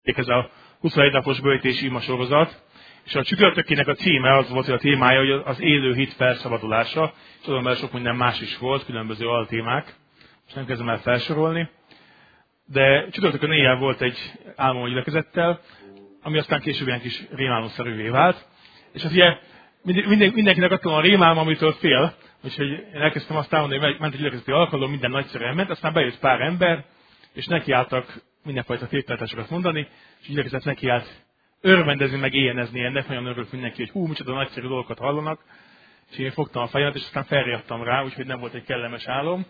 Ez a 21 napos bővítési ima sorozat, és a csütörtökének a címe az volt, hogy a témája, hogy az élő hit felszabadulása, és azon belül sok minden más is volt, különböző altémák, most nem kezdem el felsorolni, de csütörtökön éjjel volt egy álmom gyülekezettel, ami aztán később ilyen kis rémálomszerűvé vált, és az ugye mindenkinek adtam a rémálom, amitől fél, úgyhogy én elkezdtem azt álmodni, hogy ment a gyülekezeti alkalom, minden nagyszerűen ment, aztán bejött pár ember, és nekiálltak mindenfajta tévtartásokat mondani, és a gyülekezet nekiállt örvendezni, meg éjjenezni ennek, nagyon örült mindenki, hogy micsoda nagyszerű dolgokat hallanak, és én fogtam a fejemet, és aztán felriadtam rá, úgyhogy nem volt egy kellemes álom.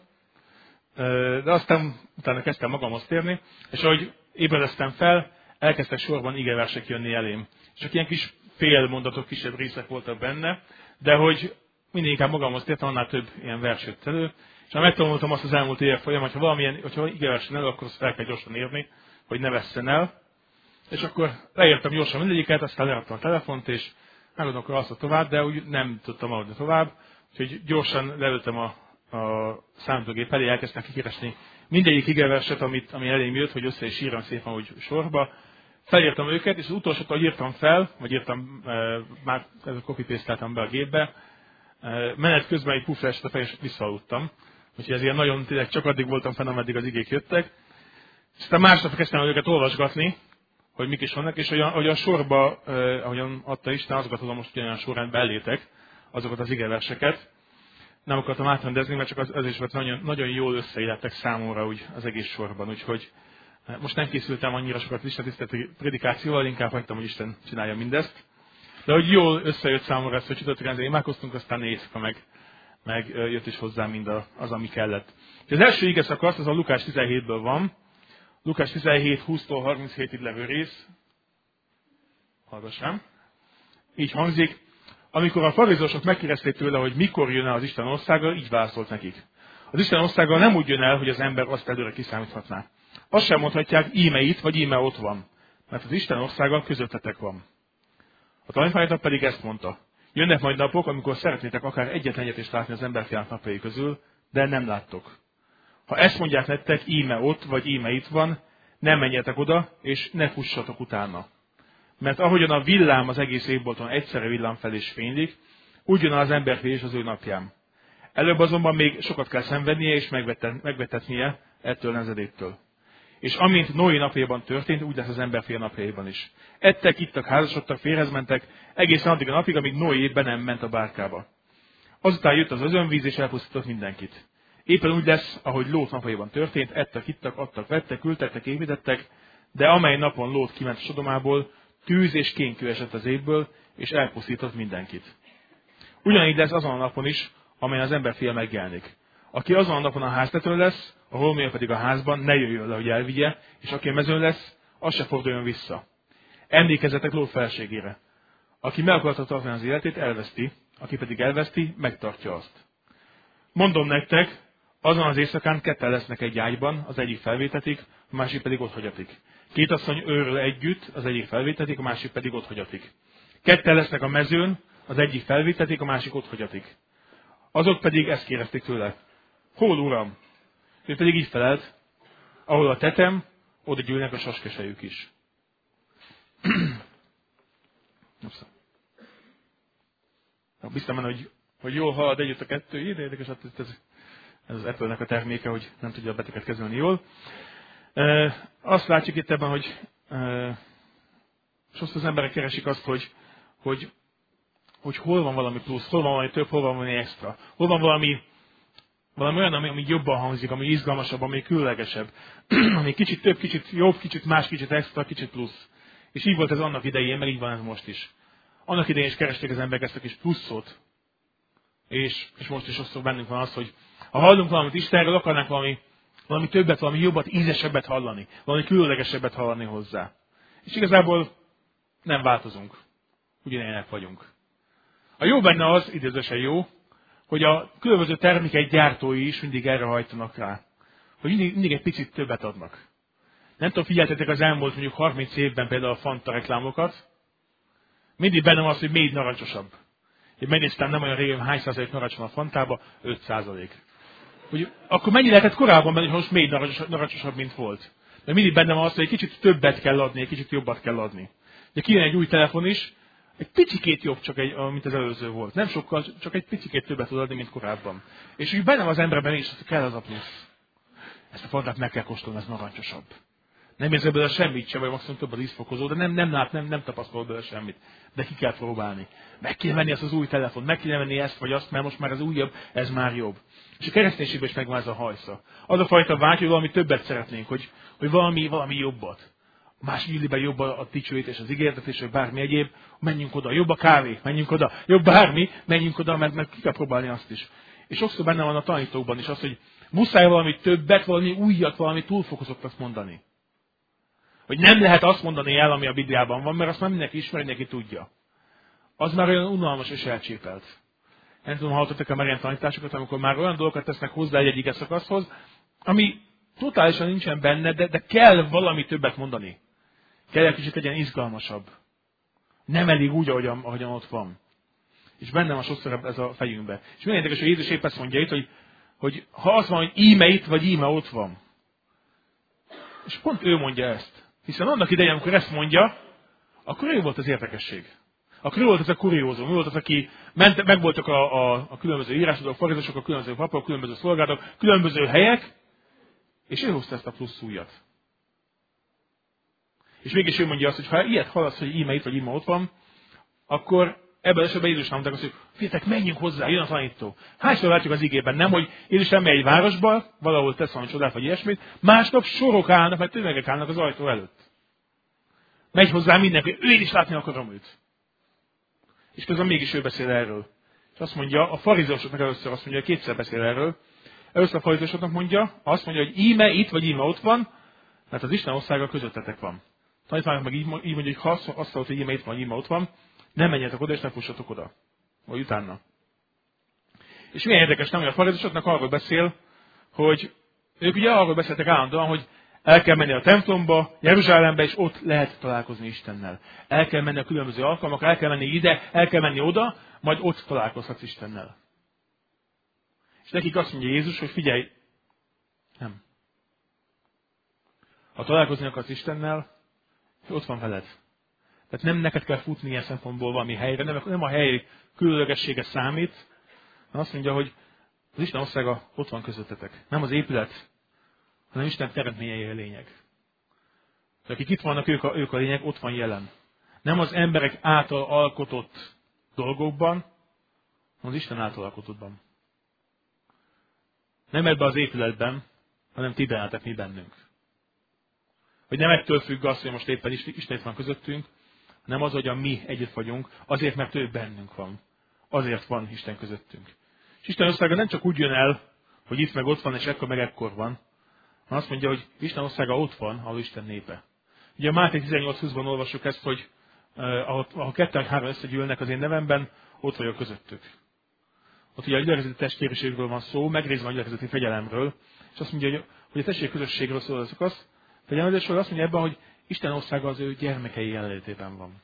De aztán utána kezdtem magamhoz térni, és ahogy ébredeztem fel, elkezdtek sorban igeversek jönni elém. Csak ilyen kis félmondatok, kisebb részek voltak benne, de hogy mindig inkább magamhoz tértem, annál több ilyen vers jött elő. És ha megtanultam azt az elmúlt évek folyamán, hogyha igeversen elő, akkor azt fel kell gyorsan írni, hogy ne vesszen el. És akkor leírtam gyorsan mindegyiket, aztán leadtam a telefont, és megadom akkor azt tovább, de úgy nem tudtam maradni tovább. Úgyhogy gyorsan leültem a számítógép elé, elkezdtem kikeresni mindegyik igeverset, ami elém jött, hogy össze is írjam szépen, hogy sorba. Felírtam őket, és az utolsót, ahogy írtam fel, vagy írtam, már copy-paste-teltem be a gépbe, menet közben egy pufra esett a fejem, és visszaaludtam. Úgyhogy ez ilyen nagyon, tényleg csak addig voltam fenn, ameddig az igék jöttek. És aztán másnap kezdtem őket olvasgatni, hogy mik is vannak, és hogy a sorba, ahogyan adta Isten, azokat tudom most olyan sorrendben elétek, azokat az igeverseket. Nem akartam átrendezni, mert csak az is volt nagyon, nagyon jól összeillettek számomra úgy az egész sorban. Úgyhogy most nem készültem annyira sokat istentiszteleti predikációval, inkább hagytam, hogy Isten csinálja mindezt. De hogy jól összejött számomra ezt, hogy csütörtökön imádkoztunk, aztán éjszaka meg jött is hozzám mind az, ami kellett. Az első ige szakasz, az a Lukás 17-ből van. Lukás 17, 20-tól 37-ig levő rész. Hallgassám. Így hangzik. Amikor a farizeusok megkérdezték tőle, hogy mikor jön el az Isten országa, így válaszolt nekik. Az Isten országa nem úgy jön el, hogy az ember azt előre kiszámíthatná. Azt sem mondhatják, íme itt, vagy íme ott van. Mert az Isten országa közöttetek van. A tanítványoknak pedig ezt mondta. Jönnek majd napok, amikor szeretnétek akár egyetlen egyet is látni az emberfiának napjai közül, de nem láttok. Ha ezt mondják nektek, íme ott, vagy íme itt van, nem menjetek oda, és ne fussatok utána. Mert ahogyan a villám az egész égbolton egyszerre villám fel és fénylik, úgy jön az emberfé is az ő napján. Előbb azonban még sokat kell szenvednie és megvetetnie ettől nemzedéktől. És amint Noé napjában történt, úgy lesz az emberfé napjaiban is. Ettek, ittak, házasodtak, férjhez mentek, egészen addig a napig, amíg Noé be nem ment a bárkába. Azután jött az özönvíz és elpusztított mindenkit. Éppen úgy lesz, ahogy Lót napjaiban történt, ettek, ittak, adtak, vettek, ültettek, építettek, de amely napon Lót kiment Sodomából, tűz és kénkő esett az égből, és elpusztított mindenkit. Ugyanígy lesz azon a napon is, amelyen az emberfia megjelenik. Aki azon a napon a háztetőn lesz, a holmér pedig a házban, ne jöjjön le, hogy elvigye, és aki a mezőn lesz, az se forduljon vissza. Emlékezzetek Lót feleségére. Aki meg akarta tartani az életét, elveszti, aki pedig elveszti, megtartja azt. Mondom nektek, azon az éjszakán ketten lesznek egy ágyban, az egyik felvétetik, a másik pedig otthagyatik. Két asszony őrül együtt, az egyik felvétetik, a másik pedig otthagyatik. Ketten lesznek a mezőn, az egyik felvétetik, a másik otthagyatik. Azok pedig ezt kérdezték tőle. Hol, uram? Ő pedig így felelt, ahol a tetem, oda gyűlnek a saskesejük is. Biztos benne, hogy jól halad együtt a kettő, érdekes, ez az Apple-nek a terméke, hogy nem tudja a beteket kezelni jól. Azt látjuk itt ebben, hogy sokszor az emberek keresik azt, hogy hol van valami plusz, hol van valami több, hol van valami extra. Hol van valami olyan, ami jobban hangzik, ami izgalmasabb, ami különlegesebb. Ami kicsit több, kicsit jobb, kicsit más, kicsit extra, kicsit plusz. És így volt ez annak idején, meg így van ez most is. Annak idején is keresték az emberek ezt a kis pluszot. És most is sokszor bennünk van az, hogy ha hallunk valamit Istenről, akarnánk valami többet, valami jobbat, ízesebbet hallani. Valami különlegesebbet hallani hozzá. És igazából nem változunk. Ugyanilyenek vagyunk. A jó benne az, idézősen jó, hogy a különböző termékek gyártói is mindig erre hajtanak rá. Hogy mindig egy picit többet adnak. Nem tudom, figyeltetek az elmúlt mondjuk 30 évben például a Fanta reklámokat. Mindig bennem az, hogy még narancsosabb. Én megnéztem nem olyan régen, hány százalék narancs van a Fantába, 5%. Hogy akkor mennyi lehetett korábban benne, hogy most még narancsosabb, mint volt. De mindig bennem az, hogy egy kicsit többet kell adni, egy kicsit jobbat kell adni. Ugye kijön egy új telefon is, egy picikét jobb, mint az előző volt. Nem sokkal, csak egy picikét többet tud adni, mint korábban. És úgy bennem az emberben is, hogy kell az a plusz. Ezt a fantát meg kell kóstolni, ez narancsosabb. Nem érzem belőle semmit sem, vagy maximum több az ízfokozó, de nem tapasztalok belőle semmit. De ki kell próbálni. Meg kéne venni azt az új telefont, meg kéne venni ezt vagy azt, mert most már az újabb, ez már jobb. És a kereszténységben is megvan ez a hajsza. Az a fajta vágy, hogy valami többet szeretnénk, hogy valami jobbat. A másik illiben jobb a dicsőítés, az ígérdetés, vagy bármi egyéb, menjünk oda, jobb a kávé, menjünk oda, jobb bármi, menjünk oda, mert ki kell próbálni azt is. És sokszor benne van a tanítókban is az, hogy muszáj valami többet, valami újat, valami túlfokozottat mondani. Hogy nem lehet azt mondani el, ami a Bibliában van, mert azt már mindenki ismeri, mindenki tudja. Az már olyan unalmas és elcsépelt. Nem tudom, hallottak-e már ilyen tanításokat, amikor már olyan dolgokat tesznek hozzá egy ige szakaszhoz, ami totálisan nincsen benne, de kell valami többet mondani. Kell egy kicsit legyen izgalmasabb. Nem elég úgy, ahogyan ott van. És bennem van sokszor ez a fejünkbe. És milyen érdekes, hogy Jézus épp ezt mondja itt, hogy ha az van, hogy íme itt, vagy íme ott van. És pont ő mondja ezt. Hiszen annak idején, amikor ezt mondja, akkor ő volt az érdekesség. Akkor ő volt az a kuriózum, ő volt az, aki megvoltak a különböző írások, a farizusok, a különböző papok, a különböző szolgálatok, különböző helyek, és ő hozta ezt a plusz újat. És mégis ő mondja azt, hogy ha ilyet hallasz, hogy íme itt vagy íme ott van, akkor ebben esetben Jézus nem mondták azt, hogy figyeljetek, menjünk hozzá, jön a tanító. Hányszor látjuk az igében, nem, hogy Jézus elmegy egy városba, valahol tesz valami csodát, vagy ilyesmit, másnap sorok állnak, mert tömegek állnak az ajtó előtt. Megy hozzá mindenki, én is látni akarom őt. És közben mégis ő beszél erről. És azt mondja, a farizeusoknak először azt mondja, kétszer beszél erről. Először a farizeusoknak mondja, azt mondja, hogy íme itt vagy íme ott van, mert az Isten országa közöttetek van. Tanítványok meg így mondja, hogy ha azt mondja, hogy íme itt van, íme ott van, nem menjetek oda, és ne fussatok oda. Vagy utána. És milyen érdekes, nem, hogy a farizeusoknak arról beszél, hogy ők ugye arról beszéltek állandóan, hogy el kell menni a templomba, Jeruzsálembe, és ott lehet találkozni Istennel. El kell menni a különböző alkalmakra, el kell menni ide, el kell menni oda, majd ott találkozhatsz Istennel. És nekik azt mondja Jézus, hogy figyelj, nem. Ha találkozni akarsz Istennel, ott van veled. Tehát nem neked kell futni ilyen szempontból valami helyre, nem a hely különlegessége számít, hanem azt mondja, hogy az Isten országa ott van közöttetek. Nem az épület, hanem Isten teremtményei a lényeg. De akik itt vannak, ők a lényeg, ott van jelen. Nem az emberek által alkotott dolgokban, hanem az Isten által alkotottban. Nem ebben az épületben, hanem ti bennetek, mi bennünk. Hogy nem ettől függ az, hogy most éppen Isten itt van közöttünk, hanem az, hogy mi együtt vagyunk, azért, mert ő bennünk van. Azért van Isten közöttünk. És Isten országa nem csak úgy jön el, hogy itt meg ott van, és ekkor meg ekkor van, hanem azt mondja, hogy Isten országa ott van, ahol Isten népe. Ugye a Máté 18:20-ban olvassuk ezt, hogy ahol 2-3 összegyűlnek az én nevemben, ott vagyok közöttük. Ott ugye a gyülekezeti testvériségről van szó, meg részben a gyülekezeti fegyelemről, és azt mondja, hogy a testvérek közösségről szól az szakasz. Fegyelemezésről azt mondja ebben, hogy Isten országa az ő gyermekei jelenlétében van.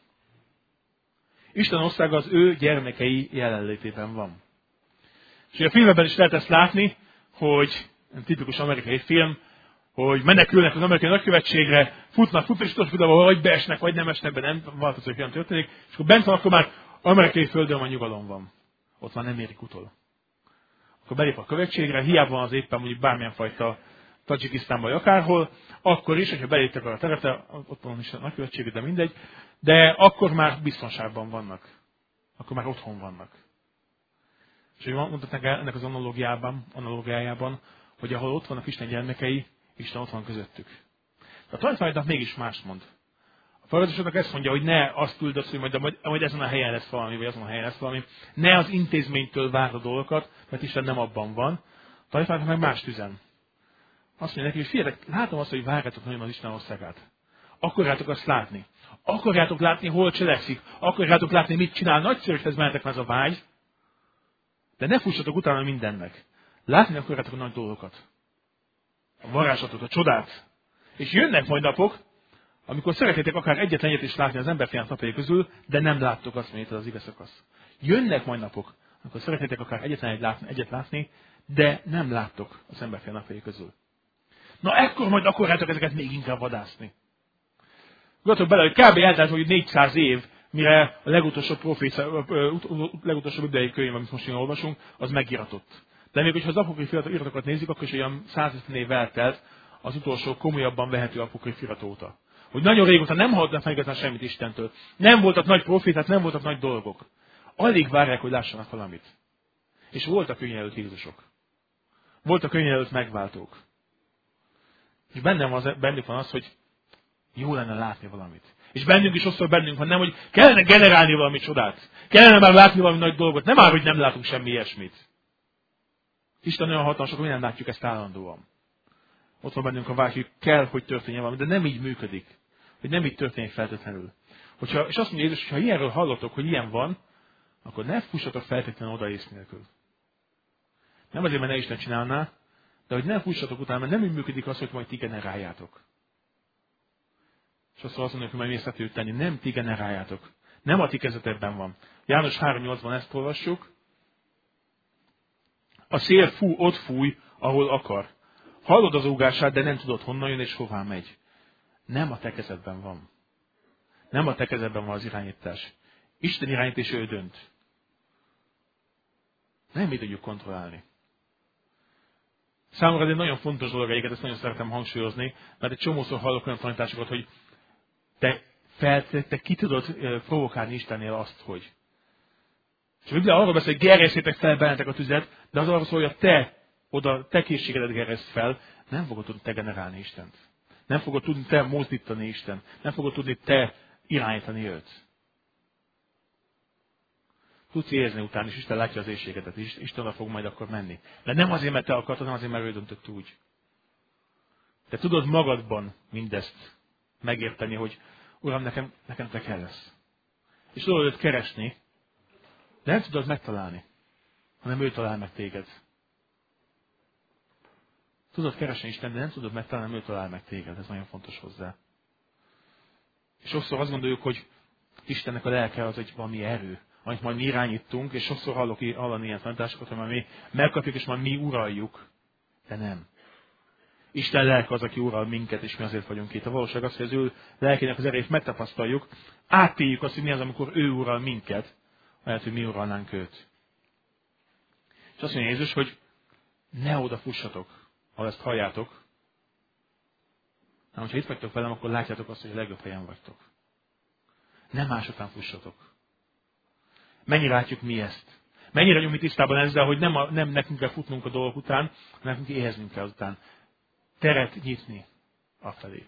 Isten országa az ő gyermekei jelenlétében van. És a filmben is lehet ezt látni, hogy tipikus amerikai film, hogy menekülnek az amerikai nagykövetségre, futnak, és tudod, vagy beesnek, vagy nem esnek be, nem változó, hogy olyan történik, és akkor bent van, akkor már amerikai földön van, nyugalom van. Ott már nem érik utol. Akkor belép a követségre, hiába van az éppen mondjuk bármilyen fajta Tadzsikisztánban vagy akárhol, akkor is, hogyha beléptek a területre, ott van is a nagykövetség, de mindegy, de akkor már biztonságban vannak. Akkor már otthon vannak. És hogy mondhatnak ennek az analógiájában, hogy ahol ott vannak Isten gyermekei, Isten ott van közöttük. De a tanítványoknak mégis mást mond. A farizeusoknak ezt mondja, hogy ne azt küldöd, hogy majd ezen a helyen lesz valami, vagy azon a helyen lesz valami. Ne az intézménytől várd a dolgokat, mert Isten nem abban van. A tanítványoknak meg más üzen. Azt mondja neki, hogy figyeljetek, látom azt, hogy várjátok nagyon az Isten országát. Akarjátok azt látni. Akarjátok látni, hol cselekszik. Akarjátok látni, mit csinál. Nagyszerű, hogy ez mennetek már ez a vágy. De ne fussatok utána mindennek. Látni akarjátok a nagy dolgokat. A varázslatot, a csodát. És jönnek majd napok, amikor szeretnétek akár egyetlen egyet is látni az emberfiának napjai közül, de nem láttok azt, mint az ige szakasz. Jönnek majd napok, amikor szeretnétek akár egyet látni, de nem láttok az emberfiának napjai közül. Na ekkor majd akarjátok ezeket még inkább vadászni. Gondoltok bele, hogy kb. Eltelt, hogy 400 év, mire a legutolsóbb idei könyv, amit most olvasunk, az megiratott. De még hogyha az apokrif iratokat nézzük, akkor is olyan 150 év eltelt az utolsó komolyabban vehető apokrif irat óta. Hogy nagyon régóta nem hallottak meg igazán semmit Istentől. Nem voltak nagy proféták, nem voltak nagy dolgok. Alig várják, hogy lássanak valamit. És voltak könyvelőt Jézusok. Voltak könyvelőt megváltók. És bennük van az, hogy jó lenne látni valamit. És bennünk is sokszor bennünk van, nem, hogy kellene generálni valami csodát. Kellene már látni valami nagy dolgot. Nem áll, hogy nem látunk semmi ilyesmit. Isten olyan hatalmas, hogy nem látjuk ezt állandóan. Ott van bennünk a vágy, hogy kell, hogy történjen valami, de nem így működik. Hogy nem így történik feltétlenül. És azt mondja Jézus, hogy ha ilyenről hallotok, hogy ilyen van, akkor ne fussatok feltétlenül oda ész nélkül. Nem azért, mert ne Isten csinálná, de hogy ne fussatok utána, mert nem úgy működik az, hogy majd ti generáljátok. És azt mondjuk, hogy majd mi ezt tudjuk tenni. Nem ti generáljátok. Nem a ti kezetekben van. János 3.8-ban ezt olvassuk. A szél ott fúj, ahol akar. Hallod az úgását, de nem tudod, honnan jön és hová megy. Nem a te kezedben van. Nem a te kezedben van az irányítás. Isten irányít, és ő dönt. Nem mi tudjuk kontrollálni. Számomra ez egy nagyon fontos dolog, ezt nagyon szeretem hangsúlyozni, mert egy csomószor hallok olyan tanításokat, hogy te ki tudod provokálni Istennél azt, hogy. És a Biblia arról beszél, hogy gerjesztétek fel bennetek a tüzet, de az arról szól, hogy te készségedet gerjeszt fel, nem fogod tudni te generálni Istent. Nem fogod tudni te mozdítani Istent. Nem fogod tudni te irányítani őt. Tudsz érzni utána, és Isten látja az éhségedet, és Isten oda fog majd akkor menni. De nem azért, mert te akartad, hanem azért, mert ő döntött úgy. Te tudod magadban mindezt megérteni, hogy Uram, nekem te kell lesz. És tudod őt keresni, de nem tudod megtalálni, hanem ő talál meg téged. Tudod keresni Isten, de nem tudod megtalálni, ő talál meg téged. Ez nagyon fontos hozzá. És sokszor azt gondoljuk, hogy Istennek a lelke az egy valami erő, amit majd mi irányítunk, és sokszor hallani ilyen tanításokat, hogy majd mi megkapjuk, és majd mi uraljuk. De nem. Isten lelke az, aki ural minket, és mi azért vagyunk itt. A valóság az, hogy az ő lelkének az erejét megtapasztaljuk, átéljük azt, hogy mi az, amikor ő ural minket, ahelyett, hogy mi uralnánk őt. És azt mondja Jézus, hogy ne oda fussatok, ha ezt halljátok. hanem, hogyha itt vagytok velem, akkor látjátok azt, hogy a legjobb helyen vagytok. Nem más után fussatok. Mennyire látjuk mi ezt? Mennyire vagyunk mi tisztában ezzel, hogy nem nekünk kell futnunk a dolgok után, hanem nekünk éheznünk kell azután. Teret nyitni afelé.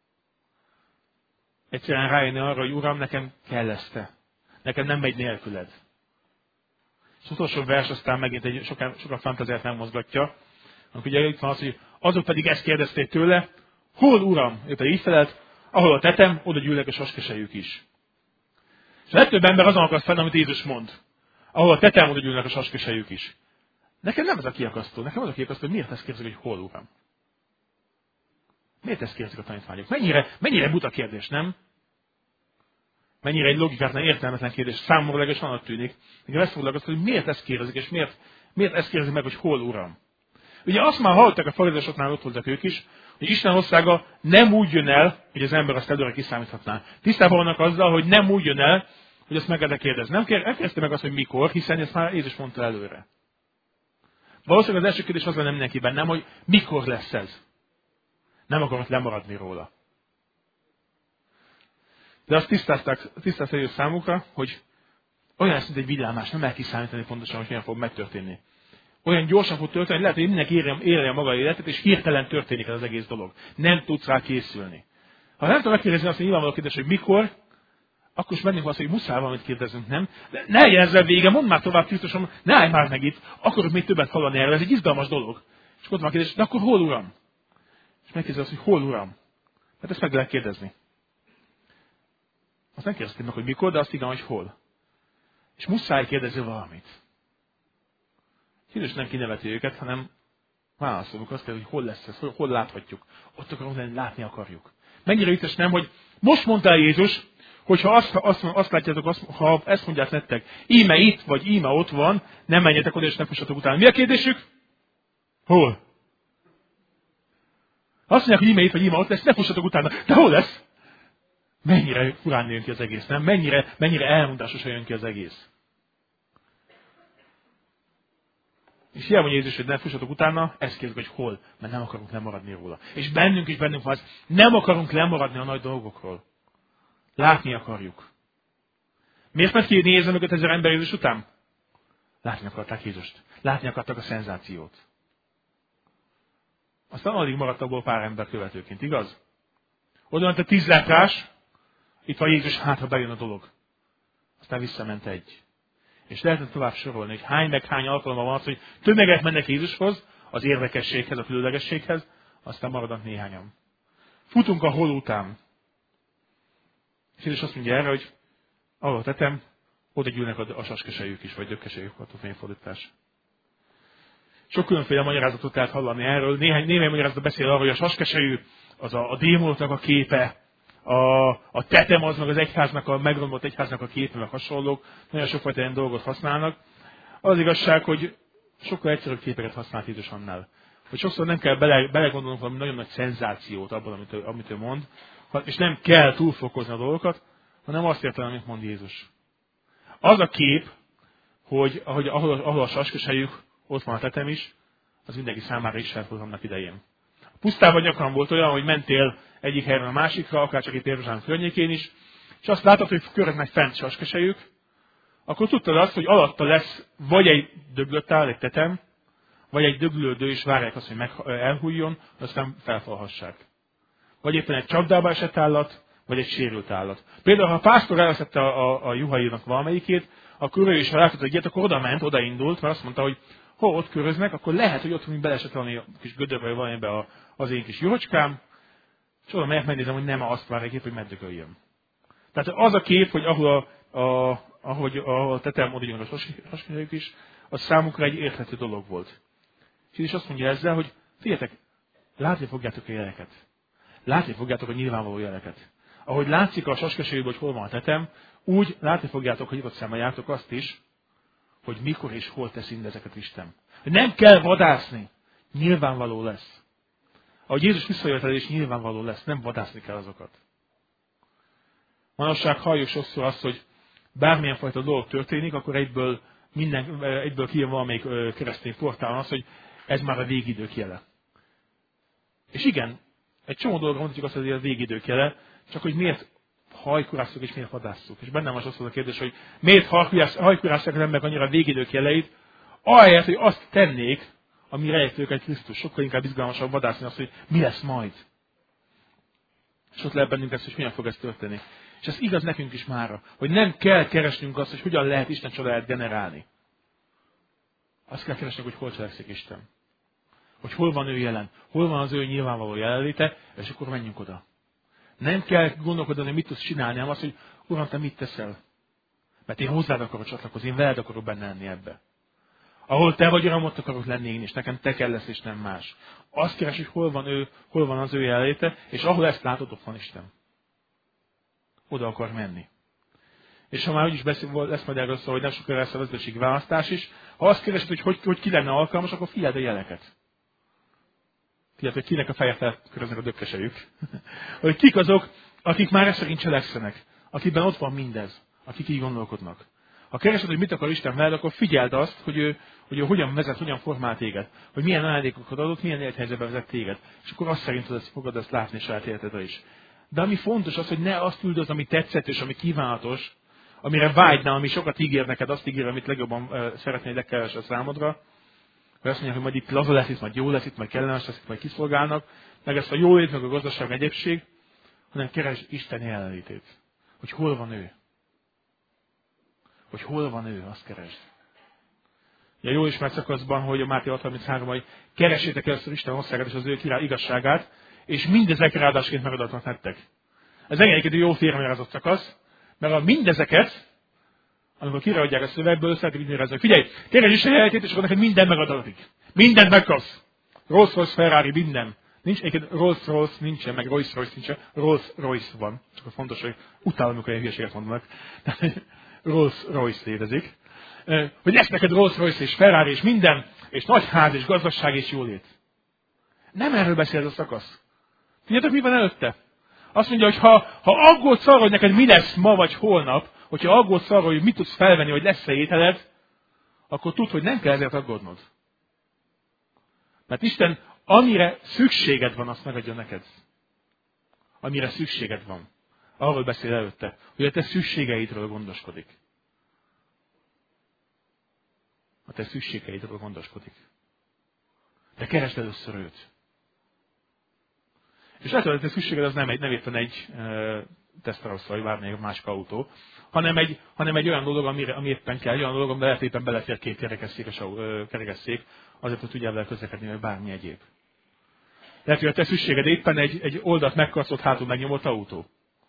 Egyszerűen rájönni arra, hogy Uram, nekem kell ezt te. Nekem nem megy nélküled. És az utolsó vers aztán megint sokat fantáziát nem mozgatja. Amikor ugye itt van az, hogy azok pedig ezt kérdezték tőle, hol Uram? Ő pedig így felelt, ahol a tetem, oda gyűlnek a saskesejük is. És a legtöbb ember azon akaszt fel, amit Jézus mond. Ahol a tetem, oda gyűlnek a saskesejük is. Nekem nem ez a kiakasztó. Nekem az a kiakasztó, hogy miért ezt kérdezik, hogy hol Uram? Miért ezt kérdezik a tanítványok? Mennyire buta kérdés, nem? Mennyire egy logikátlan, értelmetlen kérdés. Számomra legalábbis annak tűnik. Nekem ezt foglalkozt, hogy miért ezt kérdezik, és miért ezt kérdezik meg, hogy hol Uram? Ugye azt már hallották a farizeusoknál, ott voltak ők is, hogy Isten országa nem úgy jön el, hogy az ember azt előre kiszámíthatná. Tisztában vannak azzal, hogy nem úgy jön el, hogy azt meg lehet kérdezni. Nem kérdezte meg azt, hogy mikor, hiszen ezt már Jézus mondta előre. Valószínűleg az első kérdés az lenne mindenkiben, nem, hogy mikor lesz ez. Nem akarok lemaradni róla. De azt tisztázta Jézus számukra, hogy olyan lesz, mint egy villámás, nem lehet kiszámítani pontosan, hogy milyen fog megtörténni. Olyan gyorsan fog történni, lehet, hogy mindenki élje a maga életet, és hirtelen történik ez az egész dolog. Nem tudsz rá készülni. Ha nem tudom megkérdezni azt, hogy nyilvánvaló kérdés, hogy mikor, akkor is mennénk azt, hogy muszáj valamit kérdezünk, nem? De ne legyen ezzel vége, mondd már tovább, Krisztusom, ne állj már meg itt, akarok még többet hallani erről, ez egy izgalmas dolog. És akkor van a kérdés, de akkor hol Uram? És megkérdezi azt, hogy hol Uram? Hát ezt meg lehet kérdezni. Azt nem kérdezték meg, hogy mikor, de azt igen, hogy hol. És muszáj kérdezni valamit. Jézus nem kineveti őket, hanem válaszolunk azt kell, hogy hol lesz ez, hol láthatjuk. Ott akarunk lenni, látni akarjuk. Mennyire vicces nem, hogy most mondta Jézus, hogy ha azt látjátok, ha ezt mondják nektek, íme itt, vagy íme ott van, nem menjetek oda, és ne fussatok utána. Mi a kérdésük? Hol? Azt mondják, hogy íme itt vagy íme ott lesz, ne fussatok utána. De hol lesz? Mennyire furán jön ki az egész, nem? Mennyire elmondásosan jön ki az egész. És hiába mondja Jézus, hogy ne fussatok utána, ezt kérdezik, hogy hol, mert nem akarunk lemaradni róla. És bennünk van az, nem akarunk lemaradni a nagy dolgokról. Látni akarjuk. Miért ment ki 45 000 ember Jézus után? Látni akarták Jézust. Látni akartak a szenzációt. Aztán alig maradt abból pár ember követőként, igaz? Oda ment a 10 leprás, itt van Jézus, hát ha bejön a dolog. Aztán visszament egy. És lehetett tovább sorolni, hogy hány alkalommal van az, hogy tömegek mennek Jézushoz, az érdekességhez, a különlegességhez, aztán maradnak néhányan. Futunk a hol után. És Jézus azt mondja erre, hogy ahol tetem, oda gyűlnek a saskesejük is, vagy dökkesejük, attól fényfordítás. Sok különféle magyarázatot lehet hallani erről. Néhány magyarázat beszél arról, hogy a saskesejű az a démonoknak a képe, a tetem az meg az egyháznak, a megromlott egyháznak a képe, meg hasonlók. Nagyon sokfajta ilyen dolgot használnak. Az igazság, hogy sokkal egyszerűbb képeket használt Jézus annál. Hogy sokszor nem kell belegondolnunk valami nagyon nagy szenzációt abban, amit ő mond, és nem kell túlfokozni a dolgokat, hanem azt értem, amit mond Jézus. Az a kép, hogy ahol a saskesejük, ott van a tetem is, az mindenki számára ismert volt annak idején. A pusztában gyakran volt olyan, hogy mentél egyik helyről a másikra, akár csak itt Jeruzsálem környékén is, és azt látod, hogy köröznek fent saskesejük, akkor tudtad azt, hogy alatta lesz vagy egy döglött áll, egy tetem, vagy egy döglődő, és várják azt, hogy elhújjon, aztán felfalhassák. Vagy éppen egy csapdába esett állat, vagy egy sérült állat. Például, ha a pásztor elveszette a juhainak valamelyikét, akkor ő is, ha látott egy ilyet, akkor odaindult, mert azt mondta, hogy ha ott köröznek, akkor lehet, hogy ott mi beleesett valami a kis gödörbe, vagy valamibe az én kis juhocskám, és oda megyek, megnézem, hogy nem azt várják épp, hogy meddögöljön. Tehát az a kép, hogy ahol a tetem oda jön a saskesejük is, az számukra egy érthető dolog volt. És azt mondja ezzel, hogy figyeljetek, látni fogjátok a jeleket. Látni fogjátok a nyilvánvaló jeleket. Ahogy látszik a saskesejükből, hogy hol van a tetem, úgy látni fogjátok, hogy nyitott szemmel jártok azt is, hogy mikor és hol teszi mindezeket Isten. Hogy nem kell vadászni, nyilvánvaló lesz. Ahogy Jézus visszajövetel is nyilvánvaló lesz, nem vadászni kell azokat. Manapság halljuk sokszor azt, hogy bármilyen fajta dolog történik, akkor egyből kijön valamelyik keresztény portálon az, hogy ez már a végidők jele. És igen, egy csomó dologra mondhatjuk azt, hogy ez a végidők jele, csak hogy miért hajkurászunk és miért vadásszuk. És bennem van sokszor a kérdés, hogy miért hajkurászják az emberek annyira a végidők jeleit, ahelyett, hogy azt tennék, ami rejtő őket Krisztus. Sokkal inkább izgalmasabb vadászni azt, hogy mi lesz majd. És ott lehet bennünk ezt, hogy milyen fog ez történni. És ez igaz nekünk is mára, hogy nem kell keresnünk azt, hogy hogyan lehet Isten csodáját generálni. Azt kell keresnünk, hogy hol cselekszik Isten. Hogy hol van ő jelen, hol van az ő nyilvánvaló jelenléte, és akkor menjünk oda. Nem kell gondolkodni, hogy mit tudsz csinálni, hanem azt, hogy Uram, te mit teszel? Mert én hozzád akarok csatlakozni, én veled akarok benne lenni ebbe. Ahol te vagy, Uram, ott akarok lenni én is, nekem te kell lesz, és nem más. Azt keres, hogy hol van az ő jelenléte, és ahol ezt látod, ott van Isten. Oda akar menni. És ha már úgyis lesz majd erről szó, hogy nem sokára lesz a vezetőségi választás is, ha azt keresed, hogy ki lenne alkalmas, akkor figyeld a jeleket. Figyeld, hogy kinek a feje felköröznek a dökkesejük. Hogy kik azok, akik már ezt szerint cselekszenek, akikben ott van mindez, akik így gondolkodnak. Ha keresed, hogy mit akar Isten veled, akkor figyeld azt, hogy ő hogyan vezet, hogyan formál téged. Hogy milyen ajándékokat adott, milyen élethelyzetbe vezet téged. És akkor azt szerint fogod ezt látni saját életedre is. De ami fontos az, hogy ne azt üldöz, ami tetszetős, ami kívánatos, amire vágynál, ami sokat ígér neked, azt ígér, amit legjobban szeretnél, legkevesebb számodra. Hogy azt mondják, hogy majd itt laza lesz, itt majd jó lesz, itt majd kellemes lesz, itt majd kiszolgálnak, meg ezt a jólét, meg a gazdaság, egyébség, hanem keresd Isten jelenlétét. Hogy hol van ő. Hogy hol van ő, azt keresd. Ja, jól ismert szakaszban, hogy a Máté 6:33, hogy keressétek először Isten országát és az ő király igazságát, és mindezek ráadásként megadatnak nektek. Ez engedjék jó félremagyarázott szakasz, mert a mindezeket, amikor kiradják a szövegből, szeretnék így nézni, hogy figyelj, keresd Isten jelenlétét, és akkor neked minden megadatik. Mindent megkapsz. Rolls-Royce, Ferrari, minden. Nincs, egyébként Rolls-Royce nincsen, meg Rolls-Royce nincsen, Rolls-Royce van. Csak fontos, hogy utálom, amikor ilyen hülyeséget mondanak. Rolls-Royce létezik. Hogy lesz neked Rolls-Royce és Ferrari és minden, és nagy ház és gazdaság és jólét. Nem erről beszél ez a szakasz, Tudjátok, mi van előtte? Azt mondja, hogy ha aggódsz arra, hogy neked mi lesz ma vagy holnap, hogyha aggódsz arra, hogy mit tudsz felvenni, hogy lesz-e ételed, akkor tudd, hogy nem kell ezért aggódnod. Mert Isten, amire szükséged van, azt megadja neked. Amire szükséged van. Arról beszél előtte, hogy a te szükségeidről gondoskodik. A te szükségeidről gondoskodik. De keresd először őt. És lehet, hogy a te szükséged az nem éppen egy Tesla vagy bármelyik másik autó, hanem egy olyan dolog, ami éppen kell, olyan dolog, amiben lehet éppen belefér 2 kerekesszék, azért, hogy tudjál vele közlekedni, vagy bármi egyéb. Lehet, hogy a te szükséged éppen egy oldalt megkarcolt, hátul megnyomott autó.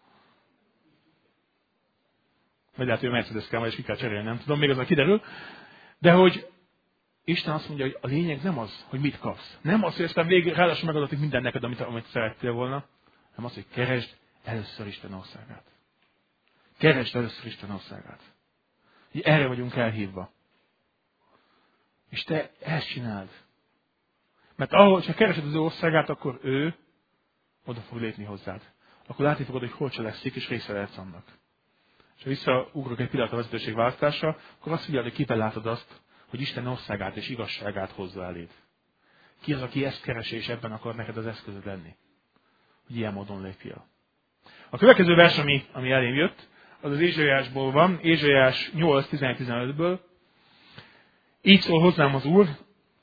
Vagy lehet, hogy a Mercedes kell, és ki kell cserélni, nem tudom, még az kiderül. De hogy Isten azt mondja, hogy a lényeg nem az, hogy mit kapsz. Nem az, hogy aztán végül ráadásul megadatik minden neked, amit szerettél volna, hanem az, hogy keresd először Isten országát. Keresd először Isten országát. Így erre vagyunk elhívva. És te ezt csináld. Mert ahol, ha keresed az ő országát, akkor ő oda fog lépni hozzád. Akkor látni fogod, hogy hol cselekszik, és része lehetsz annak. És ha visszaugrok egy pillanat a vezetőség választásra, akkor azt figyeld, hogy kiben látod azt, hogy Isten országát és igazságát hozza eléd. Ki az, aki ezt keresi, és ebben akar neked az eszközöd lenni? Hogy ilyen módon lépjél. A következő vers, ami elém jött, az az Ézsaiásból van, Ézsaiás 8:11-15-ből. Így szól hozzám az Úr,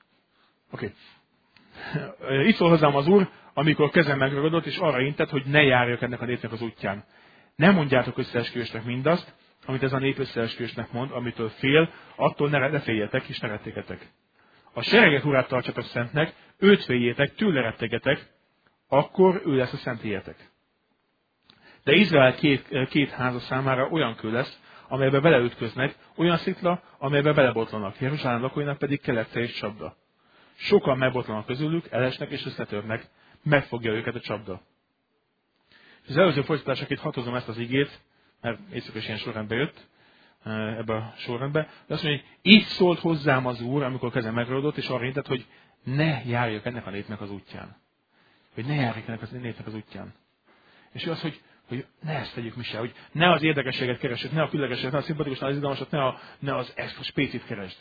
így szól hozzám az Úr, amikor kezem megragadott, és arra intett, hogy ne járjak ennek a népnek az útján. Ne mondjátok összeesküvésnek mindazt, amit ez a nép összeesküvésnek mond, amitől fél, attól ne féljetek, és ne rettegetek. A seregek urát tartsatok szentnek, őt féljétek, tőle rettegetek, akkor ő lesz a szentélyetek. De Izrael két háza számára olyan kő lesz, amelybe beleütköznek, olyan szikla, amelybe belebotlanak, Jeruzsálem lakóinak pedig keletce és csapda. Sokan megbotlanak közülük, elesnek és összetörnek, megfogja őket a csapda. És az előző folytatásakét hatozom ezt az igét, mert éjszaka is ilyen sorrendbe jött, ebbe a sorrendbe. De azt mondja, hogy így szólt hozzám az Úr, amikor kezem megragadott, és arra intett, hogy ne járjak ennek a népnek az útján. Hogy ne járjak ennek a népnek az útján. És ő az, hogy ne ezt tegyük mi se, hogy ne az érdekességet keresd, ne a különlegeset, ne a szimpatikus, ne az izgalmasat, ne az extra spécit keresd.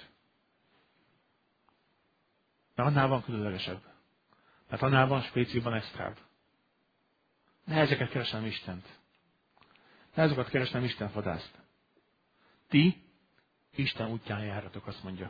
Mert annál van különlegesebb. Mert annál van spéci, van extrább. Ne ezeket keresem Istent. Ne ezeket keresem Isten vadászt. Ti Isten útján járjatok, azt mondja.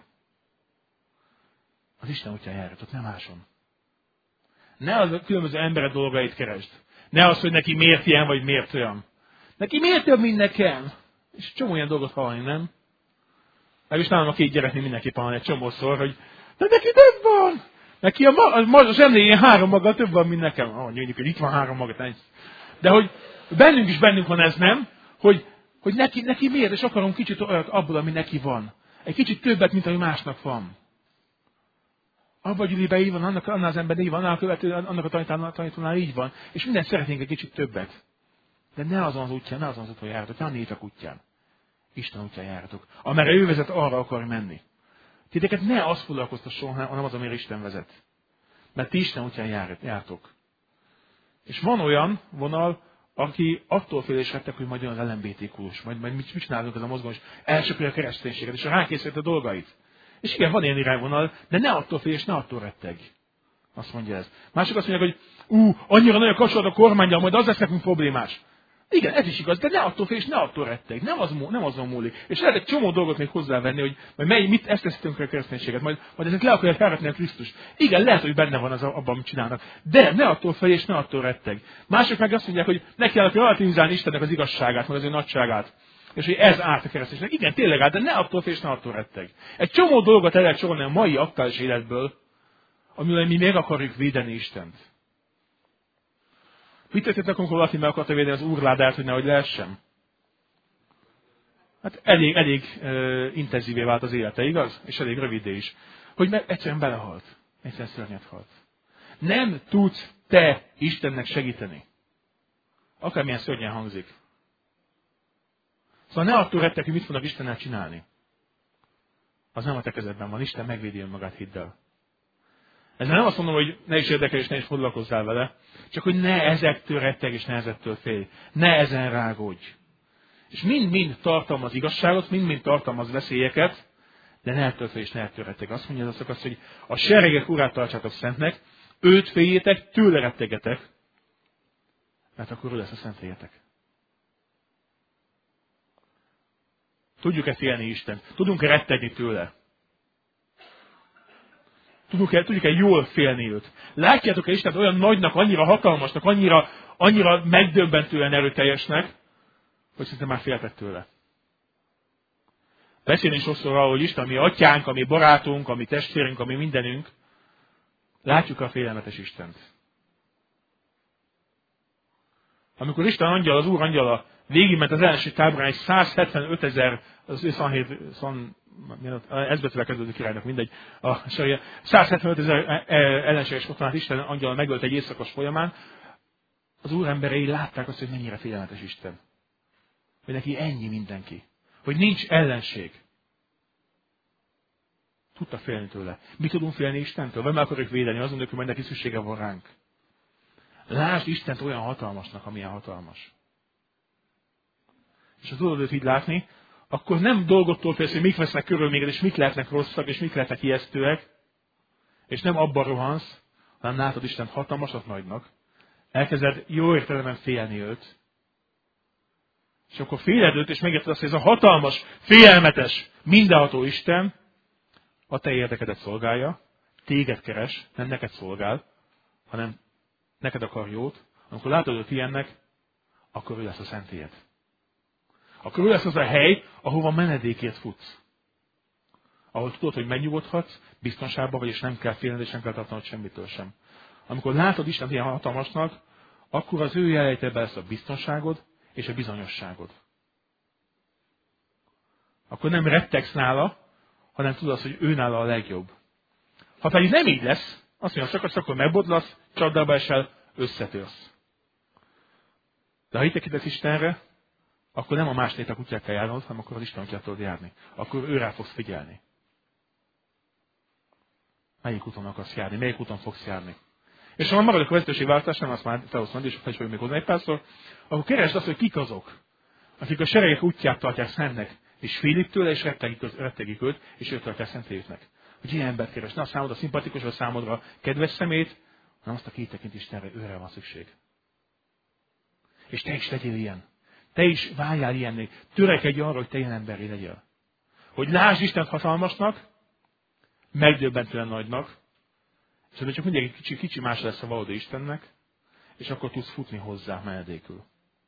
Az Isten útján járjatok, nem máson. Ne az a különböző emberek dolgait keresd. Ne az, hogy neki miért ilyen, vagy miért olyan. Neki miért több, mint nekem? És csomó ilyen dolgot hallani, nem? Meg is nálam a 2 gyereknél mindenképpen van egy csomószor, hogy de neki több van! Neki a zsemléjén 3 maga több van, mint nekem. Mondjuk, hogy itt van 3 maga. De hogy bennünk van ez, nem? Hogy neki miért, és akarom kicsit olyat abból, ami neki van. Egy kicsit többet, mint ami másnak van. Abban a gyűliben így van, annál az emberben így van, annak a tanítónál így van. És mindent szeretnénk egy kicsit többet. De ne azon az útján, ne azon az úton járjatok, ne a népek útján. Isten útján járjatok. Amerre ő vezet, arra akar menni. Titeket ne az foglalkoztasson, hanem az, amire Isten vezet. Mert ti Isten útján jártok. És van olyan vonal, aki attól fél és rettek, hogy majd jön az LMBTQ-s, majd mit csinálunk ez a mozgalom, és elsöpri a kereszténységet, és rákészít a dolgait. És igen, van ilyen irányvonal, de ne attól fél és ne attól retteg. Azt mondja ez. Mások azt mondják, hogy annyira nagy a kapcsolat a kormánnyal, majd az lesz nekünk problémás. Igen, ez is igaz, de ne attól fél és ne attól retteg. Nem azon múlik. És lehet egy csomó dolgot még hozzávenni, hogy mit ezt teszi tönkre a kereszténységet, majd ezek le akarják járatni a Krisztus. Igen, lehet, hogy benne van az abban, amit csinálnak. De ne attól fél és ne attól retteg. Mások meg azt mondják, hogy ne kell relativizálni Istennek az igazságát, meg az ő nagyságát. És hogy ez árt a kereszténységnek. Igen, tényleg árt, de ne attól fél és ne attól retteg. Egy csomó dolgot el lehet sorolni a mai aktuális életből, amivel mi meg akarjuk védeni Istent. Mit tettetek, amikor valaki meg akarta védeni az úrládát, hogy nehogy lehessen? Hát elég intenzívé vált az élete, igaz? És elég rövidé is. Hogy meg egyszerűen belehalt. Egyszerűen szörnyet halt. Nem tudsz te Istennek segíteni. Akármilyen szörnyen hangzik. Szóval ne attól rettek, hogy mit fognak Istennel csinálni. Az nem a te kezedben van. Isten megvédi önmagát, hidd el. Ezzel nem azt mondom, hogy ne is érdekel és ne is foglalkozzál vele, csak hogy ne ezektől retteg és ne ezektől félj. Ne ezen rágódj. És mind-mind tartalmaz igazságot, mind-mind tartalmaz veszélyeket, de ne ettől félj és ne ettől retteg. Azt mondja az a szakasz, hogy a seregek urát tartsátok szentnek, őt féljétek, tőle rettegetek, mert akkor ő lesz a szent helyetek. Tudjuk-e félni Istent? Tudunk-e rettegni tőle? Tudjuk-e jól félni őt? Látjátok-e Istent olyan nagynak, annyira hatalmasnak, annyira megdöbbentően erőteljesnek, hogy szinte már féltek tőle. Beszélni sokszor arról, hogy Isten, ami atyánk, ami barátunk, ami testvérünk, ami mindenünk, látjuk a félelmetes Istent. Amikor Isten angyal, az Úr angyala végigment az ellenség táborán egy 175 000, az 27, ez betűvel kezdődő királynak, mindegy, 175 000 ellenséges katonát Isten angyala megölt egy éjszakos folyamán, az Úr emberei látták azt, hogy mennyire félelmetes Isten. Hogy neki ennyi mindenki. Hogy nincs ellenség. Tudta félni tőle. Mi tudunk félni Istentől? Vagy meg akarjuk védeni, azon nélkül, hogy neki szüksége van ránk. Lásd Istent olyan hatalmasnak, amilyen hatalmas. És ha tudod őt így látni, akkor nem dolgottól félsz, hogy mik vesznek körül még, és mik lehetnek rosszak, és mik lehetnek ijesztőek, és nem abban rohansz, hanem látod Istent hatalmasat nagynak, elkezded jó értelemben félni őt, és akkor féled őt, és megérted azt, hogy ez a hatalmas, félelmetes, mindenható Isten a te érdekedet szolgálja, téged keres, nem neked szolgál, hanem neked akar jót. Amikor látod őt ilyennek, akkor ő lesz a szentélyed. Akkor ő lesz az a hely, ahova menedékért futsz. Ahol tudod, hogy megnyugodhatsz, biztonságban vagy, és nem kell félned, és nem kell tartanod semmitől sem. Amikor látod Istent ilyen hatalmasnak, akkor az ő jelenlétében lesz a biztonságod és a bizonyosságod. Akkor nem rettegsz nála, hanem tudod, hogy ő nála a legjobb. Ha pedig nem így lesz, azt mondja, akkor megbodlasz, csapdába esel, összetörsz. De ha itt tekintesz Istenre, akkor nem a más népek útját kell járnod, hanem akkor az Isten útját tudod járni. Akkor őrá fogsz figyelni. Melyik úton akarsz járni? Melyik úton fogsz járni? És ha maradok a vezetőségváltás, nem azt már felhoztam, és fel is vagyok még hozzá egy párszor, akkor keresd azt, hogy kik azok, akik a seregek útját tartják szentnek, és félik tőle, és rettegik őt, és őt tartják szentélyüknek. Hogy ilyen embert keres. Ne a számodra szimpatikus, vagy számodra kedves szemét, hanem azt, aki így tekint Istenre, őre van szükség. És te is legyél ilyen. Te is váljál ilyenné. Törekedj arra, hogy te ilyen emberré legyél. Hogy lásd Istent hatalmasnak, megdöbbentően nagynak, és hogy csak mindig kicsi más lesz a valódi Istennek, és akkor tudsz futni hozzá menedékül.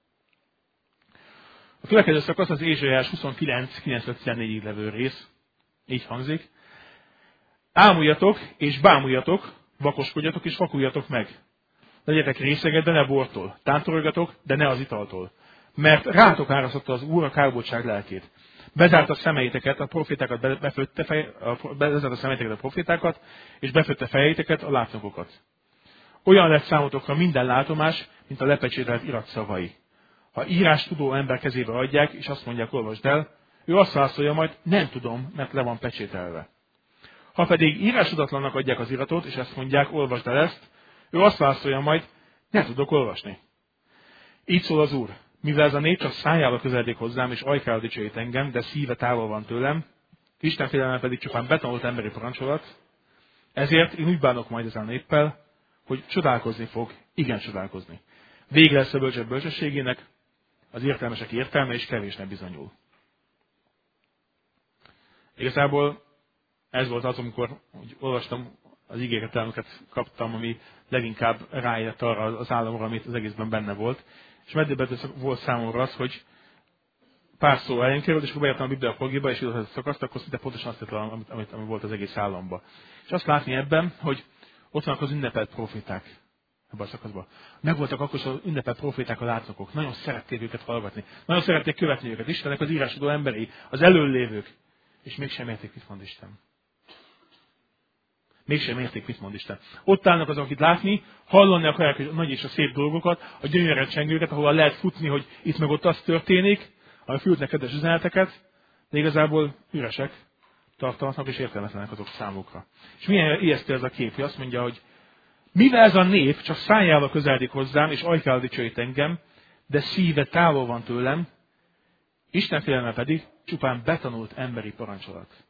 A következő szakasz az Ézsaiás 29-9-14-ig levő rész. Így hangzik. Ámuljatok és bámuljatok, vakoskodjatok és vakuljatok meg. Legyetek részeged, de ne bortól. Tántoroljatok, de ne az italtól. Mert rátok árasztotta az Úr a kárboldság lelkét. Bezárta a szemeiteket, a profétákat bezárta a szemeiteket a profétákat, és befötte fejeiteket, a látnokokat. Olyan lett számotokra minden látomás, mint a lepecsételt iratszavai. Ha írás tudó ember kezébe adják, és azt mondják, olvasd el, ő azt válaszolja majd, nem tudom, mert le van pecsételve. Ha pedig írásodatlannak adják az iratot, és azt mondják, olvasd el ezt, ő azt válaszolja majd, nem tudok olvasni. Így szól az Úr, mivel ez a nép csak szájával közeledik hozzám, és ajkára dicsőít engem, de szíve távol van tőlem, Isten félelme pedig csupán betanult emberi parancsolat, ezért én úgy bánok majd ezzel a néppel, hogy csodálkozni fog, igen csodálkozni. Vége lesz a bölcsek bölcsességének, az értelmesek értelme és kevésnek bizonyul. Igazából ez volt az, amikor olvastam az ígéret, amiket kaptam, ami leginkább rájött arra az államra, amit az egészben benne volt. És megdöbbentő volt számomra az, hogy pár szó eljön került, és akkor bejöttem a Biblia progiba, és idő szakaszt, akkor szinte pontosan azt tettem, ami volt az egész államban. És azt látni ebben, hogy ott vannak az ünnepelt proféták ebben a szakaszban. Megvoltak akkor az ünnepelt proféták, a látnokok. Nagyon szerették őket hallgatni. Nagyon szerették követni őket. Istennek az írásodó emberei, az előlévők. És mégsem érték, mit mond Isten. Mégsem érték, mit mond Isten. Ott állnak azok, akit látni, hallani akarják a nagy és a szép dolgokat, a gyönyörűen csengőket, ahol lehet futni, hogy itt meg ott az történik, ami fültnek kedves üzeneteket, de igazából üresek, tartalmatnak és értelmetlenek azok számukra. És milyen ijesztő ez a kép, azt mondja, hogy mivel ez a nép csak szájával közeledik hozzám, és ajkával dicsőít engem, de szíve távol van tőlem, Isten félelme pedig csupán betanult emberi parancsolat.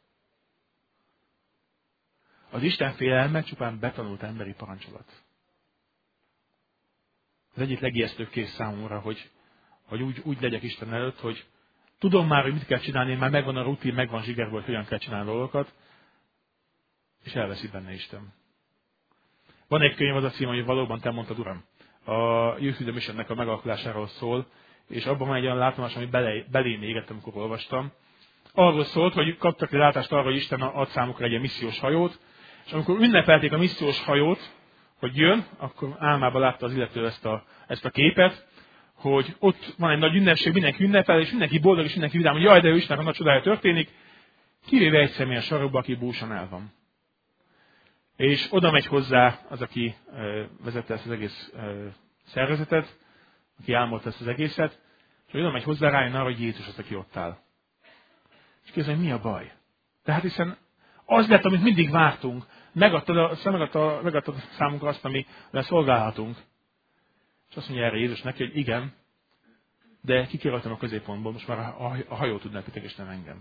Az Isten félelme csupán betanult emberi parancsolat. Az egyik legijesztőbb kép számomra, hogy úgy legyek Isten előtt, hogy tudom már, hogy mit kell csinálni, már megvan a rutin, megvan zsigerben, hogy hogyan kell csinálni dolgokat, és elveszi benne Isten. Van egy könyv, az a cím, hogy valóban te mondtad, Uram. A Youth Leader Missionnek a megalakulásáról szól, és abban van egy olyan látomás, ami belém égett, amikor olvastam. Arról szólt, hogy kaptak egy látást arra, hogy Isten ad számukra egy missziós hajót, és amikor ünnepelték a missziós hajót, hogy jön, akkor álmában látta az illető ezt a képet, hogy ott van egy nagy ünnepség, mindenki ünnepel, és mindenki boldog, és mindenki vidám, hogy jaj, de Istennek a nagy csodája történik, kivéve egy személy a sarokba, aki búsan el van. És oda megy hozzá az, aki vezette ezt az egész szervezetet, aki álmodta ezt az egészet, és oda megy hozzá, rájön arra, hogy Jézus az, aki ott áll. És kérdezi, hogy mi a baj? Tehát hiszen az lett, amit mindig vártunk, megadtad számunkra azt, amire szolgálhatunk. És azt mondja erre Jézus neki, hogy igen, de kikérhetem a középpontból, most már a hajó tud nektek, és nem engem.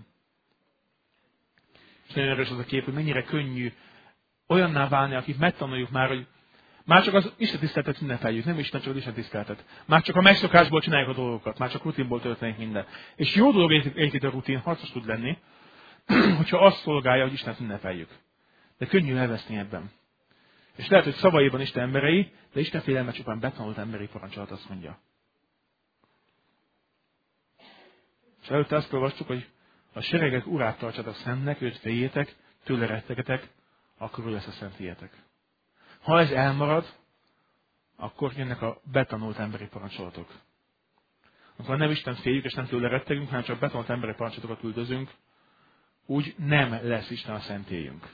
És nagyon erős az a kép, hogy mennyire könnyű olyanná válni, akik megtanuljuk már, hogy már csak az Isten tiszteletet ünnepeljük, nem Isten, csak az Isten tiszteletet. Már csak a megszokásból csináljuk a dolgokat, már csak rutinból történik minden. És jó dolog épít a rutin, harcos tud lenni, hogyha azt szolgálja, hogy Istent ünnepeljük. De könnyű elveszni ebben. És lehet, hogy szavaiban Isten emberei, de Isten félelme csupán betanult emberi parancsolat, azt mondja. És előtte azt olvastuk, hogy a seregek urát tartsatok szentnek, őt féljétek, tőle rettegetek, akkor ő lesz a szentélyetek. Ha ez elmarad, akkor jönnek a betanult emberi parancsolatok. Amikor nem Isten féljük, és nem tőle rettegünk, hanem csak betanult emberi parancsolatokat üldözünk, úgy nem lesz Isten a szentélyünk.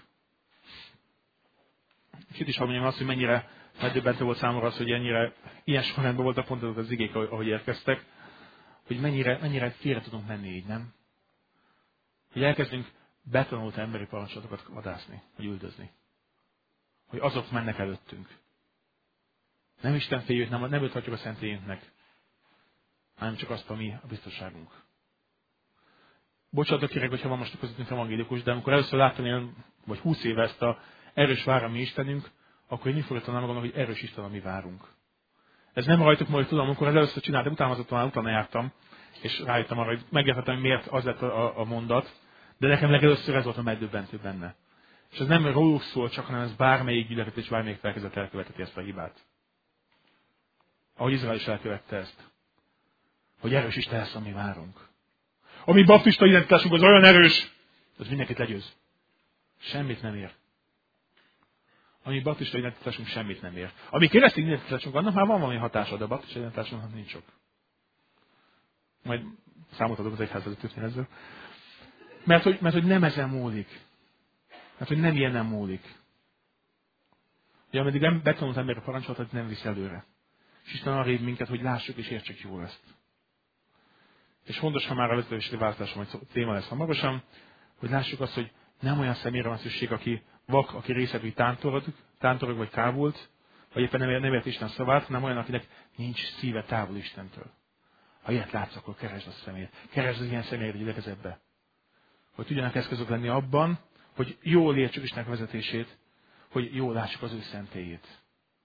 És itt is hadd mondjam azt, hogy mennyire megdöbbentő volt számomra az, hogy ilyen sorrendben voltak pont azok az igék, ahogy érkeztek, hogy mennyire félre tudunk menni így, nem? Hogy elkezdünk betanult emberi parancsolatokat vadászni, vagy üldözni. Hogy azok mennek előttünk. Nem Isten féljük, nem őt hagyjuk a szentélyünknek, hanem csak azt, ami a biztonságunk. Bocsánatot kérek, hogyha van most a közöttünk evangélikus, de amikor először láttam én, vagy 20 éve ezt a erős vár a mi Istenünk, akkor én így fogok tanulni magam, hogy erős Isten, ami várunk. Ez nem rajtuk múlik, tudom, amikor először csináltam, utána jártam, és rájöttem arra, hogy megértettem, hogy miért az lett a mondat, de nekem legelőször ez volt a megdöbbentő benne. És ez nem róluk szól csak, hanem ez bármelyik gyülekezet és bármelyik felkezet elköveteti ezt a hibát. Ahogy Izrael is elkövette ezt. Hogy erős Isten lesz, ami várunk. A mi baptista identitásunk az olyan erős, az mindenkit legyőz. Semmit nem ér. A mi baptista identitásunk semmit nem ér. A mi keresztény identitásunk, annak már van valami hatása, de a baptista identitásunknak nincs sok. Majd számot adok az egyházvezetőknél ezzel. Mert hogy nem ezen múlik. Mert hogy nem ilyen nem múlik. Ugye ameddig nem betanult emberre parancsolatot, nem visz előre. És Isten arra hív minket, hogy lássuk és értsük jól ezt. És fontos, ha már a vezetőségi változásom, hogy téma lesz hamarosan, hogy lássuk azt, hogy nem olyan személyre van szükség, aki vak, aki részegű tántorog vagy kábult, vagy éppen nem ért Isten szavát, hanem olyan, akinek nincs szíve távol Istentől. Ha ilyet látsz, akkor keresd azt a személyt. Keresd az ilyen személyre gyülekezetbe. Hogy tudjanak eszközök lenni abban, hogy jól értsük Istennek vezetését, hogy jól lássuk az ő szentélyét.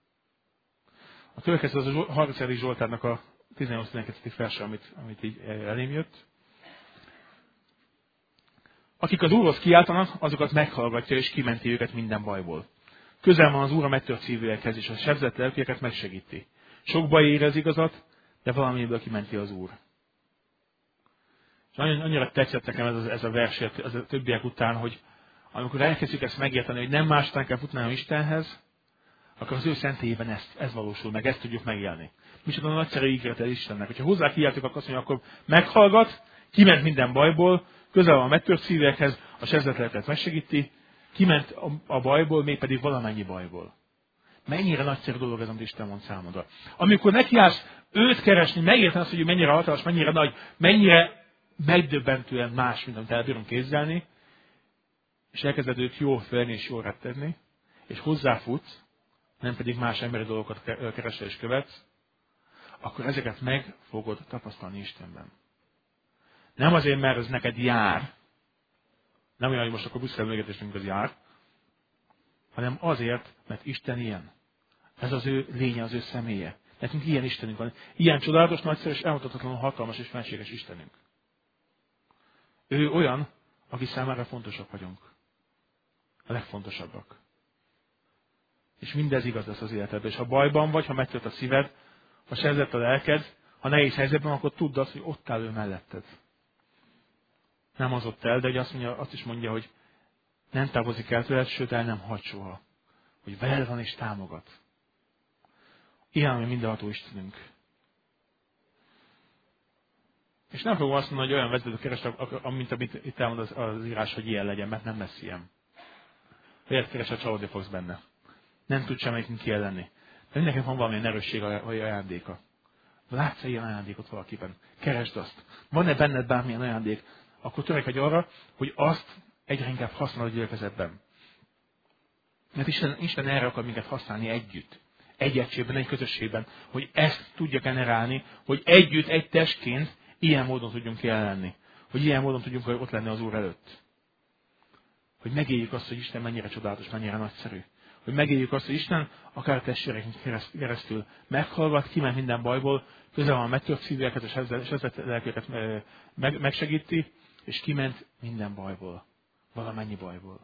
A következő az a 30. Zsoltárnak a 18-12. verse, amit így elém jött. Akik az Úrhoz kiáltanak, azokat meghallgatja és kimenti őket minden bajból. Közel van az Úr a megtört szívűekhez, és a sebzett lelkieket megsegíti. Sok baj ér az igazat, de valamiből kimenti az Úr. És annyira tetszett nekem ez a vers a többiek után, hogy amikor elkezdjük ezt megérteni, hogy nem más után kell futni, hanem Istenhez, akkor az ő szentélyében ez valósul meg, ezt tudjuk megélni. Micsoda nagyszerű ígérete Istennek. Hogyha hozzá kiáltjuk, akkor azt mondja, akkor meghallgat, kiment minden bajból, közel van a megtört szívekhez, a sebzett lelket megsegíti, kiment a bajból, mégpedig valamennyi bajból. Mennyire nagyszerű dolog ez, amit Isten mond számodra. Amikor nekiállsz őt keresni, megérteni azt, hogy mennyire hatalmas, mennyire nagy, mennyire megdöbbentően más, mint amit el bírunk képzelni, és elkezded őt jól felni és jól rettegni, és hozzáfutsz, nem pedig más emberi dolgokat keresel és követsz, akkor ezeket meg fogod tapasztalni Istenben. Nem azért, mert ez neked jár, nem olyan, hogy most akkor buszfelmögetésünk az jár, hanem azért, mert Isten ilyen. Ez az ő lénye, az ő személye. Nekünk ilyen Istenünk van. Ilyen csodálatos, nagyszerű és elmondhatatlanul hatalmas és fenséges Istenünk. Ő olyan, aki számára fontosak vagyunk. A legfontosabbak. És mindez igaz lesz az életedben. És ha bajban vagy, ha megtört a szíved, ha sebzett a lelked, ha nehéz helyzetben, akkor tudd azt, hogy ott áll ő melletted. Nem az ott el, de azt is mondja, hogy nem távozik el tőled, sőt el nem hagy soha. Hogy veled van és támogat. Ilyen, ami mindenható Istenünk. És nem fogom azt mondani, hogy olyan vezetőt keresek, mint amit itt elmond az írás, hogy ilyen legyen, mert nem lesz ilyen. Olyat keres, a csalódni fogsz benne. Nem tud semmelyikünk ilyen lenni. De mindenkinek van valamilyen erősség vagy ajándéka. Látsz ilyen ajándékot valakiben? Keresd azt. Van-e benned bármilyen ajándék? Akkor törekedj arra, hogy azt egyre inkább használod a gyülekezetben. Mert Isten erre akar minket használni együtt. Egy egységben, egy közösségben. Hogy ezt tudja generálni, hogy együtt, egy testként ilyen módon tudjunk jelenni. Hogy ilyen módon tudjunk ott lenni az Úr előtt. Hogy megéljük azt, hogy Isten mennyire csodálatos, mennyire nagyszerű. Hogy megéljük azt, hogy Isten akár a testvéreken keresztül meghallgat, kiment minden bajból, közel van a megtört szíveket és ezzel lelkeket megsegíti, és kiment minden bajból. Valamennyi bajból.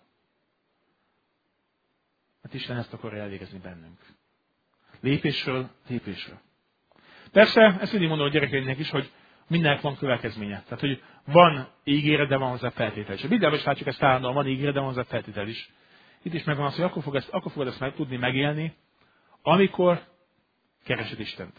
Hát Isten ezt akarja elvégezni bennünk. Lépésről lépésre. Persze, ezt mindig mondom a gyerekeinknek is, hogy mindennek van következménye. Tehát, hogy van ígéret, de van hozzá feltétel is. A Bibliában is látjuk ezt állandóan, van ígéret, de van hozzá feltétel is. Itt is megvan az, hogy akkor fogod ezt tudni megélni, amikor keresed Istent.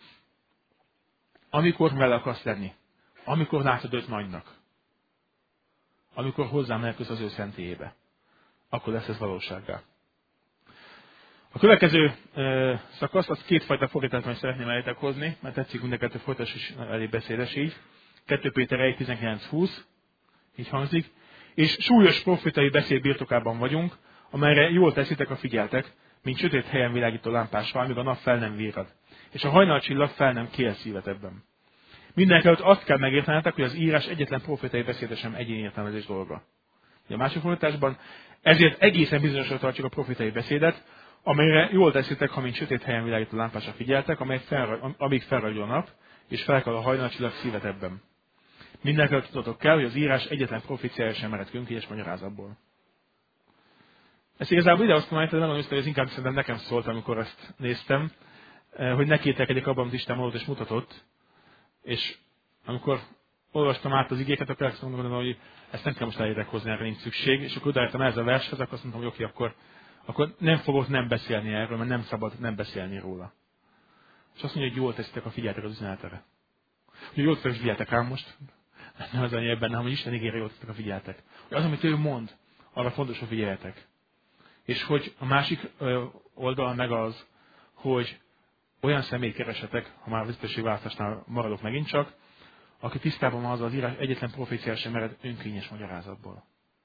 Amikor vele akarsz lenni. Amikor látod őt nagynak. Amikor hozzám elköz az ő szentélyébe. Akkor lesz ez valósággá. A következő szakasz, az kétfajta fordítást szeretném elétek hozni, mert tetszik mind a kettő fordítás is elég beszédes így. 2 Péter 1, 19-20, így hangzik. És súlyos profétai beszéd birtokában vagyunk, amelyre jól teszitek, ha figyeltek, mint sötét helyen világító lámpással, amíg a nap fel nem virrad. És a hajnalcsillag fel nem kél szívetekben. Mindenekelőtt azt kell megértenetek, hogy az írás egyetlen profétai beszéde sem egyéni értelmezés dolga. A másik fordításban, ezért egészen bizonyosra tartjuk a profétai beszédet, amelyre jól teszitek, ha mint sötét helyen világító lámpásra figyeltek, amíg felragyol a nap, és felkel a hajnalcsillag szívetekben. Mindenekelőtt tudnotok kell, hogy az írás egyetlen proféciája sem mered könkies magyarázatból. Ezt igazából idehoztam, mert nem hogy ez inkább szerintem nekem szólt, amikor ezt néztem, hogy ne kételkedjek abban, amit Isten mondott és mutatott. És amikor olvastam át az igéket, akkor azt mondom, hogy ezt nem kell most elétek hozni, erre nincs szükség. És akkor odaértem ez a vershez, akkor azt mondtam, hogy oké, akkor nem fogok nem beszélni erről, mert nem szabad nem beszélni róla. És azt mondja, hogy jól teszitek, ha figyeltek az üzenetre. Hogy jól teszitek, figyeltek rám most. Nem az annyi ebben, hanem hogy Isten ígéri, jól teszitek, ha figyeltek. Hogy az, amit ő mond, arra fontos, hogy figyeljetek. És hogy a másik oldal meg az, hogy olyan személyt keresetek, ha már a vezetőségválasztásnál maradok megint csak, aki tisztában van az írás egyetlen proféciára sem mered önkényes magyarázatból.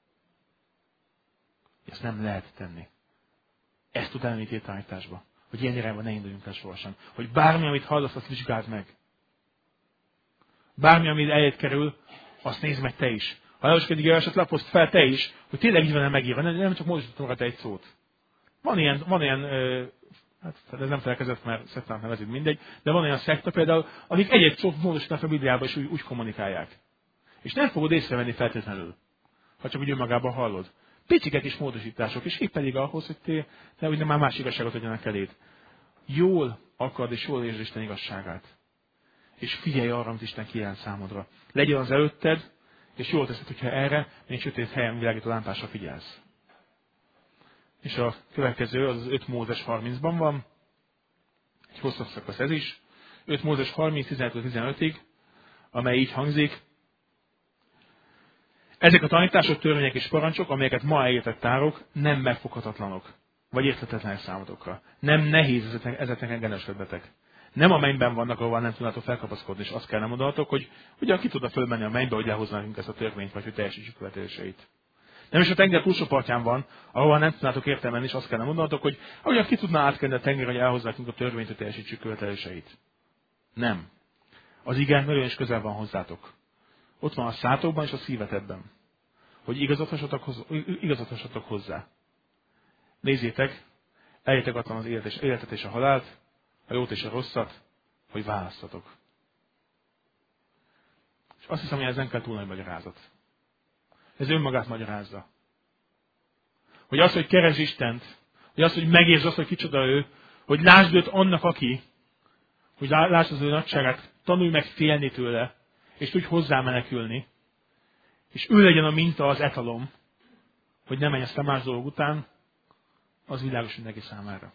Ezt nem lehet tenni. Ezt tud elmenni tétánításba. Hogy ilyen irányban ne induljunk el sohasem. Hogy bármi, amit hallasz, azt vizsgáld meg. Bármi, amit eljött kerül, azt nézd meg te is. Ha elolvaskodik el, eset lapozd fel te is, hogy tényleg így van megírva, nem csak módosítom rá egy szót. Van ilyen hát ez nem felkezett, mert szektának nevezik, mindegy, de van olyan szekta például, akik egy-egy szót módosítanak a Bibliába, és úgy kommunikálják. És nem fogod észrevenni feltétlenül, ha csak úgy önmagában hallod. Picikek is módosítások, és épp pedig ahhoz, hogy te úgy nem már más igazságot adjanak eléd. Jól akard, és jól értsd Isten igazságát. És figyelj arra, amit Isten kijelent számodra. Legyen az előtted, és jól teszed, hogyha erre még sötét helyen világító lámpásra figyelsz. És a következő, az 5 Mózes 30-ban van. Egy hosszabb szakasz ez is. 5 Mózes 30, 15-15-ig, amely így hangzik. Ezek a tanítások, törvények és parancsok, amelyeket ma elértett tárok, nem megfoghatatlanok, vagy érthetetlenek számotokra. Nem nehéz ezeknek engedelmeskedbetek. Nem a mennyben vannak, ahol nem tudnátok felkapaszkodni, és azt kell nem mondatok, hogy ugyan ki tudna fölmenni a mennybe, hogy lehozza nekünk ezt a törvényt, vagy hogy teljesítsük követeléseit. Nem is a tenger túlsó partján van, ahol nem tudnátok értelmenni, és azt kellene mondanatok, hogy ahogyan ki tudná átkenni a tenger, hogy elhozzák a törvényt, hogy teljesítsük követeléseit. Nem. Az ige nagyon is közel van hozzátok. Ott van a szátokban és a szívetekben. Hogy igazodhassatok hozzá. Nézzétek, eljöttek adtam az életet és a halált, a jót és a rosszat, hogy választatok. És azt hiszem, hogy ez nem kell túl nagy magyarázat. Ez önmagát magyarázza. Hogy az, hogy keresd Istent, hogy az, hogy megértsd azt, hogy kicsoda ő, hogy lásd őt annak, aki, hogy lásd az ő nagyságát, tanulj meg félni tőle, és tudj hozzá menekülni, és ő legyen a minta, az etalom, hogy ne menj a más dolog után, az világos mindenki számára.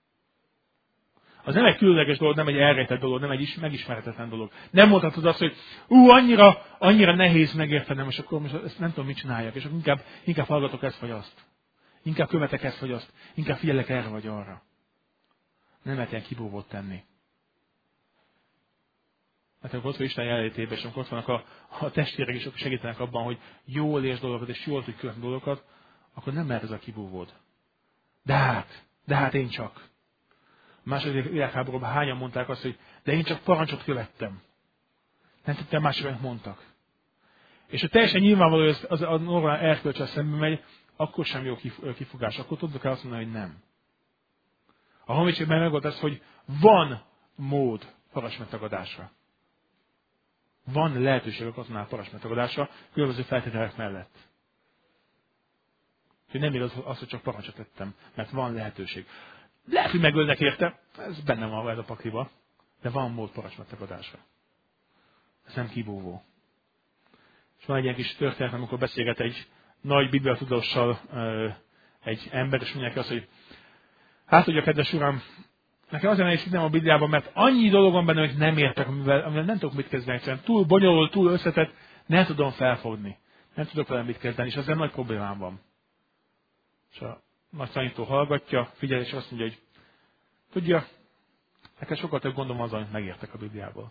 Az nem egy különleges dolog, nem egy elrejtett dolog, nem egy megismeretetlen dolog. Nem mondhatod azt, hogy annyira nehéz megértenem, és akkor most ezt nem tudom, mit csináljak, és akkor inkább hallgatok ezt vagy azt. Inkább követek ezt vagy azt. Inkább figyelek erre vagy arra. Nem lehet ilyen kibúvót tenni. Mert amikor ott van Isten jelenlétében, és amikor ott vannak a testvérek, és akkor segítenek abban, hogy jól értsd dolgokat, és jól tudj követni dolgokat, akkor nem lehet ez a kibúvód. De hát én csak. A második világháborúban hányan mondták azt, hogy de én csak parancsot követtem. Nem tudtam mások, amit mondtak. És ha teljesen nyilvánvaló, hogy az a normál erkölcsel szemben megy, akkor sem jó kifogás. Akkor tudok el azt mondani, hogy nem. A honvédségben megold az, hogy van mód parancsmegtagadásra. Van lehetőség a katonál parancsmegtagadásra, különböző feltételek mellett. Hogy nem igaz az, hogy csak parancsot tettem, mert van lehetőség. Lehet, hogy megölnek érte, ez benne van ez a pakliba, de van mód parancsmegtagadásra. Ez nem kibúvó. És van egy ilyen kis történet, amikor beszélget egy nagy bibliatudóssal egy ember, és mondják azt, hogy hát ugye, kedves uram, nekem azért nehéz hittem a Bibliában, mert annyi dolog van benne, hogy nem értek, amivel nem tudok mit kezdeni. Egyszerűen túl bonyolult, túl összetett, nem tudom felfogni. Nem tudok vele mit kezdeni, és ezzel nagy problémám van. És a nagy tanító hallgatja, figyel, és azt mondja, hogy tudja, nekem sokkal több gondom az, amit megértek a Bibliából.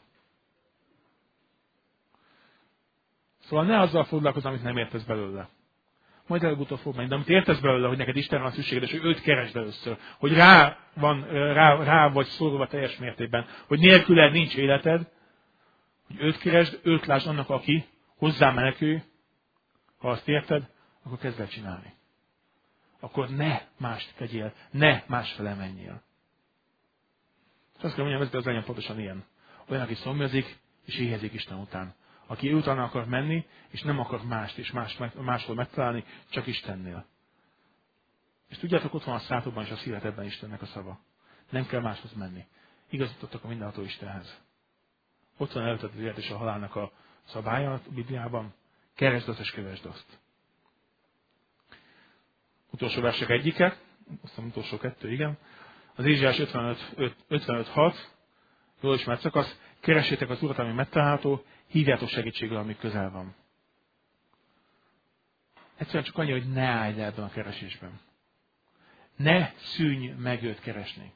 Szóval ne azzal foglalkozz, amit nem értesz belőle. Majd előbb-utóbb fog menni. De amit értesz belőle, hogy neked Istenre van szükséged, és hogy őt keresd először. Hogy rá vagy szorulva teljes mértékben. Hogy nélküled nincs életed. Hogy őt keresd, őt lásd annak, aki hozzá menekül. Ha azt érted, akkor kezd el csinálni. Akkor ne mást tegyél, ne másfele menjél. És azt kell mondjam, ez az legyen pontosan ilyen. Olyan, aki szomjazik, és éhezik Isten után. Aki utána akar menni, és nem akar mást és máshol megtalálni, csak Istennél. És tudjátok, ott van a szátokban és a szívetekben Istennek a szava. Nem kell máshoz menni. Igazítottak a mindenható Istenhez. Ott van előtted az élet és a halálnak a szabálya a Bibliában. Keresd azt és kövesd azt. Utolsó versek egyike, azt hiszem utolsó kettő, igen. Az Ézsaiás 55.6, jól ismert szakasz, keressétek az Urat, ami megtalálható, hívjátok segítségül, ami közel van. Egyszerűen csak annyi, hogy ne állj le ebben a keresésben. Ne szűnj meg őt keresni.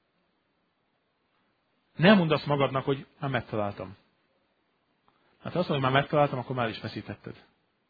Ne mondd azt magadnak, hogy már megtaláltam. Hát azt mondod, hogy már megtaláltam, akkor már is veszítetted.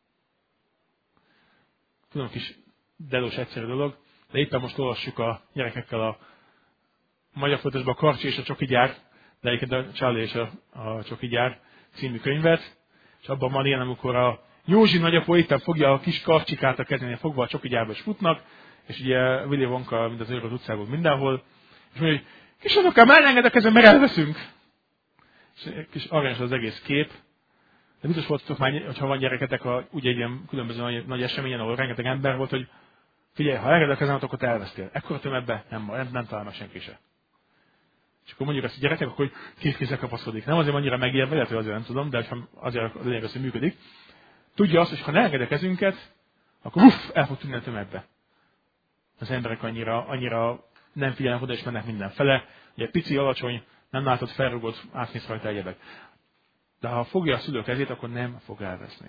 Tudom, kis delós egyszerű dolog, de éppen most olvassuk a gyerekekkel a Magyar Folytatásban a Karcsi és a Csoki gyár, de egyébként a Charlie és a Csoki gyár című könyvet, és abban van ilyen, amikor a Józsi nagyapó éppen fogja a kis karcsikát a kezénél fogva a Csoki gyárba, és futnak, és ugye Willy Wonka, mint az őr az utcából mindenhol, és mondja, hogy kis unokám, elenged a kezem, mert elveszünk. És kis aranyos az egész kép. De biztos voltatok már, hogyha van gyereketek, ugye egy ilyen különböző nagy eseményen, ahol rengeteg ember volt, hogy figyelj, ha elenged a kezemet, akkor te elvesztél. Ekkora tömegbe nem talál meg senki se. És akkor mondjuk ezt a gyerekek, akkor két kézzel kapaszkodik. Nem azért annyira megérve, lehet, hogy azért nem tudom, de azért az lényeg az, hogy működik. Tudja azt, hogy ha ne enged a kezünket, akkor el fog tűnni a tömegbe. Az emberek annyira nem figyelnek oda, és mennek mindenfele. Ugye pici, alacsony, nem látod, felrugott, átmész rajta egyebek. De ha fogja a szülő kezét, akkor nem fog elveszni.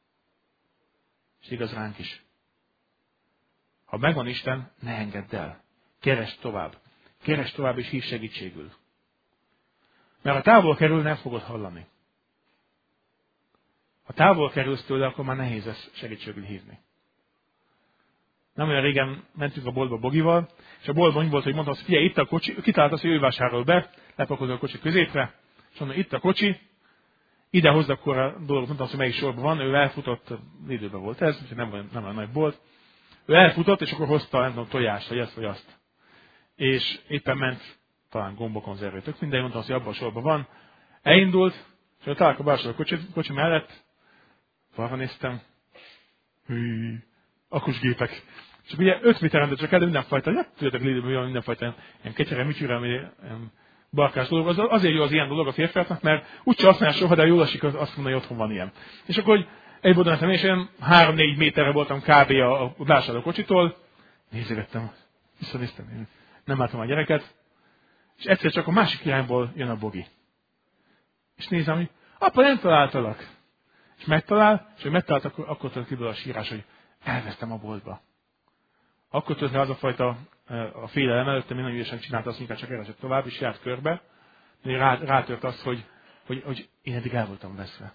És igaz ránk is. Ha megvan Isten, ne engedd el. Keresd tovább. Keresd tovább, és hív segítségül. Mert ha távol kerül, nem fogod hallani. Ha távol kerülsz tőle, akkor már nehéz lesz segítségül hívni. nem olyan régen mentünk a boltba Bogival, és a boltban úgy volt, hogy mondta, hogy figyelj, itt a kocsi, kitalált azt, hogy ő vásárol be, lepakolta a kocsi középre, és mondta, itt a kocsi, ide hozd akkor a dolgot, mondta azt, hogy melyik sorban van, ő elfutott, időben volt ez, úgyhogy nem olyan nagy bolt, ő elfutott, és akkor hozta, nem tudom, tojást, vagy ezt, vagy azt. És éppen ment, talán gombakonzervét, tök minden, mondta azt, hogy abban a sorban van, elindult, és találkozom a bársal a kocsi mellett, balra néztem, akusgépek. És ugye 5 méteren, de csak elő mindenfajta, hát tudjátok, Lidlben van mindenfajta ilyen ketyere, műtyűre, ilyen barkás dolog. Azért jó az ilyen dolog a férfiaknak, mert úgyse használja soha, de jól esik azt mondani, hogy otthon van ilyen. És akkor, hogy egy oldalon mentem, és én 3-4 méterre voltam kb. A vásárló kocsitól, nézegettem, visszanéztem, én nem látom a gyereket, és egyszer csak a másik irányból jön a Bogi. És nézem, hogy apa, nem találtalak. És megtalál, és hogy megtalált, akkor tört kiből a sírás, hogy elvesztem a boltba. Akkor tört az a fajta a félelem előtte, minden ügyesen csinálta, azt inkább csak elesett tovább, és járt körbe. Rátört azt, hogy én eddig el voltam veszve.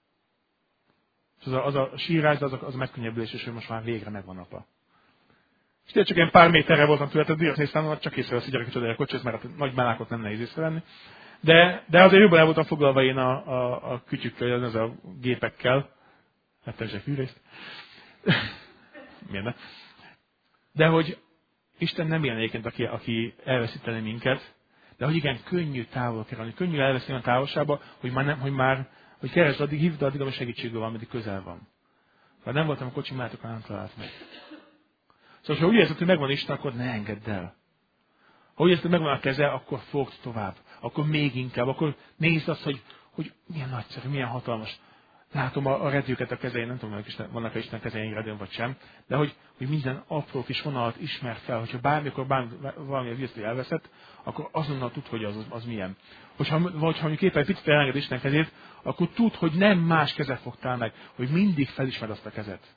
És az a sírás, az a megkönnyebbülés, és hogy most már végre megvan apa. És tényleg csak ilyen pár méterre voltam tőle, tehát direkt néztem, hogy csak észrevesz, hogy gyerekek csodálja a kocsit, mert a nagy melákot nem nehéz észrevenni. De azért jobban el voltam foglalva én a kütyükkel, ez a gépekkel. Lettem is egy fűrészt. Miért ne? De hogy Isten nem ilyen egyébként, aki elveszíteni minket, de hogy igen, könnyű távol kerülni, könnyű elveszíteni a távolságba, hogy keresd addig, hívd addig, ami segítségül van, ameddig közel van. Ha nem voltam a kocsi mellett, akkor nem talált meg. Szóval, ha úgy érzed, hogy megvan Isten, akkor ne engedd el. Ha úgy érzed, hogy megvan a keze, akkor fogd tovább. Akkor még inkább, akkor nézd azt, hogy milyen nagyszerű, milyen hatalmas. Látom a redőket a kezein, nem tudom, hogy vannak-e Isten kezein redőn vagy sem, de hogy minden apró kis vonalat ismer fel, hogyha bármikor valami az ijesztő elveszett, akkor azonnal tud, hogy az milyen. Hogyha mondjuk éppen picit elenged Isten kezét, akkor tud, hogy nem más kezet fogtál meg, hogy mindig felismered azt a kezet.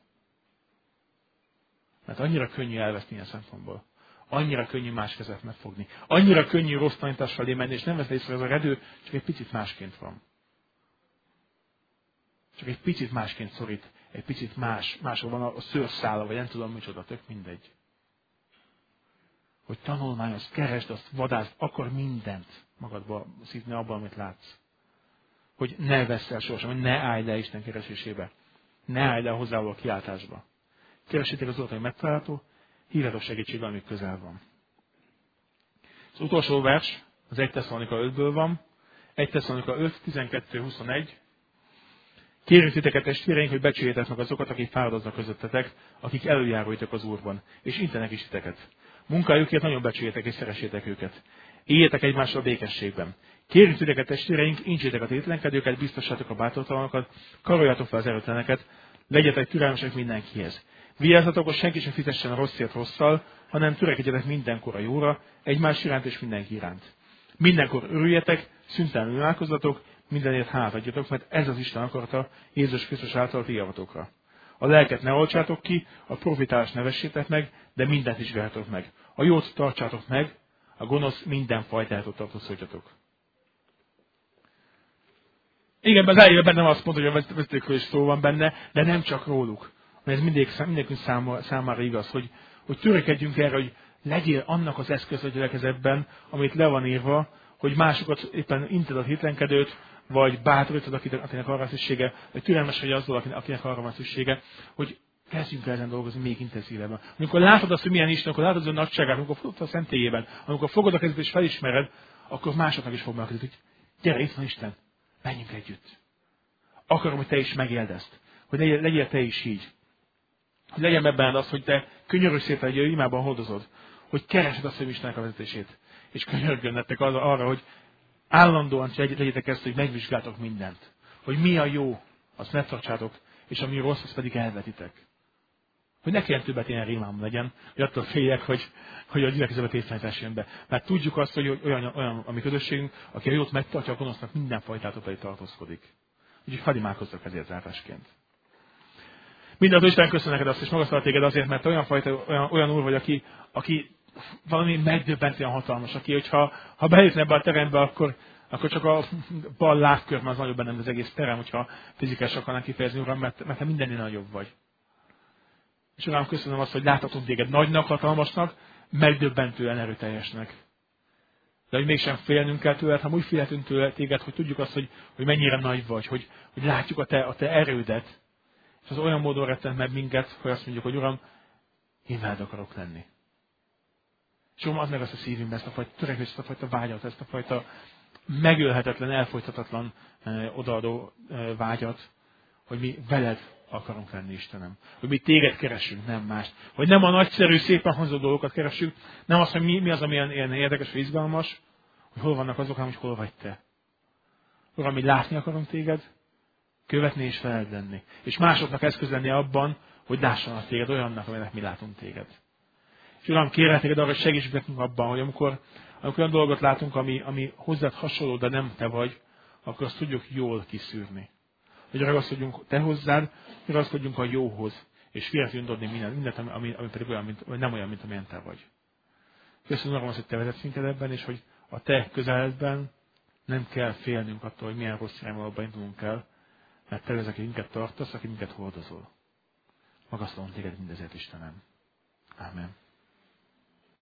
Mert annyira könnyű elveszni ilyen szempontból. Annyira könnyű más kezet megfogni. Annyira könnyű rossz tanítás felé menni, és nem vesz észre, hogy ez a redő csak egy picit másként van. Csak egy picit másként szorít, egy picit máshol van a szőrszála, vagy nem tudom micsoda, tök mindegy. Hogy tanulmányozd, keresd azt, vadázd, akar mindent magadba szívni abban, amit látsz. Hogy ne vessz el sohasem, hogy ne állj le Isten keresésébe. Ne állj le hozzá a kiáltásba. Keresétek az utat, hogy megtalálható, hívjátok segítségbe, amíg közel van. Az utolsó vers, az 1 Tesszalonika 5-ből van. 1 Tesszalonika 5, 12-21. Kérünk titeket, testvéreink, hogy becsüljétek meg azokat, akik fáradoznak közöttetek, akik előjáróitok az Úrban, és intenek is titeket. Munkájukért nagyon becsüljétek és szeressétek őket. Éljetek egymással békességben. Kérünk titeket, testvéreink, incsétek a tétlenkedőket, biztossátok a bátortalanokat, karoljátok fel az erőtlenek, legyetek türelmesek mindenkihez. Vigyázzatok, hogy senki sem fizessen a rosszért rosszal, hanem törekedjetek mindenkor a jóra, egymás iránt és mindenki iránt. Mindenkor örüljetek, szüntelenül imádkozzatok, mindenért hálát adjatok, mert ez az Isten akarata Jézus Krisztus által ti javatokra. A lelket ne oltsátok ki, a profitálást ne vessétek meg, de mindent vizsgáljátok meg. A jót tartsátok meg, a gonosz minden fajtától tartózkodjatok. Igen, az elejében bennem azt mondta, hogy a vezetőkről is szó van benne, de nem csak róluk. Mert ez mindenkünk számára igaz, hogy törekedjünk erre, hogy legyél annak az eszköz a gyülekezetben, amit le van írva, hogy másokat éppen inted a hitlenkedőt, vagy bátorítod, akinek arra szüksége, vagy türelmes vagy azzal, akinek arra van szüksége, hogy kezdjünk el ezen dolgozni még intenzívebben. Amikor látod azt, hogy milyen Isten, akkor látod az ő nagyságát, amikor fogod a szentélyében, amikor fogod a kezed és felismered, akkor másoknak is fog megkezdeni, hogy gyere, itt van Isten, menjünk együtt. Akarom, hogy te is megéld ezt, hogy legyél te is így. Hogy legyen ebben az, hogy te könyörös szépen egy imában hordozod, hogy keresed azt, hogy Istennek a vezetését. És könyörgön nektek arra, hogy állandóan legyetek ezt, hogy megvizsgáltok mindent. Hogy mi a jó, azt megtartsátok, és ami rossz, azt pedig elvetitek. Hogy ne kelljen többet ilyen rémám legyen, hogy attól féljek, hogy a gyülekezetbe tévtanítás jön be. Mert tudjuk azt, hogy olyan a mi közösségünk, aki a jót megtartja, a gonosznak mindenfajtától pedig tartózkodik. Úgyhogy hadd imádkozzak ezért zárásként. Mindazon Isten köszönöm neked azt, és magasztal téged azért, mert olyan úr vagy, aki valami megdöbbentően hatalmas, aki, hogyha bejutna ebbe a terembe, akkor csak a bal lábkörben az nagyobb bennem az egész terem, hogyha fizikális akarnánk kifejezni, Uram, mert te mindennél nagyobb vagy. És Uram, köszönöm azt, hogy láthatunk téged nagynak, hatalmasnak, megdöbbentően erőteljesnek. De hogy mégsem félnünk kell tőled, ha úgy félhetünk téged, hogy tudjuk azt, hogy mennyire nagy vagy, hogy látjuk a te erődet. És az olyan módon rettent meg minket, hogy azt mondjuk, hogy Uram, én veled akarok lenni. És Uram, add meg azt a szívünkbe, ezt a fajta törekvést, ezt a fajta vágyat, ezt a fajta megölhetetlen, elfolytatatlan odaadó vágyat, hogy mi veled akarunk lenni, Istenem. Hogy mi téged keresünk, nem mást. Hogy nem a nagyszerű, szépen hangzó dolgokat keresünk, nem azt, hogy mi az, ami ilyen érdekes vagy izgalmas, hogy hol vannak azok, hanem hogy hol vagy te. Uram, mi látni akarunk téged, követni és veled lenni. És másoknak eszköz lenni abban, hogy lássanak téged olyannak, amelynek mi látunk téged. És Uram, kérlek téged arra, hogy segíts nekünk abban, hogy amikor olyan dolgot látunk, ami hozzád hasonló, de nem te vagy, akkor azt tudjuk jól kiszűrni. Hogy ragaszkodjunk te hozzád, ragaszkodjunk a jóhoz, és félre tudjunk adni mindent, ami pedig olyan, vagy nem olyan, mint amilyen te vagy. Köszönöm Uram, hogy te vezetsz minket ebben, és hogy a te közeledben nem kell félnünk attól, hogy milyen rossz irányba indulunk el, mert te az, aki minket tartasz, aki minket hordozol. Magasztalom téged mindezért, Istenem. Amen.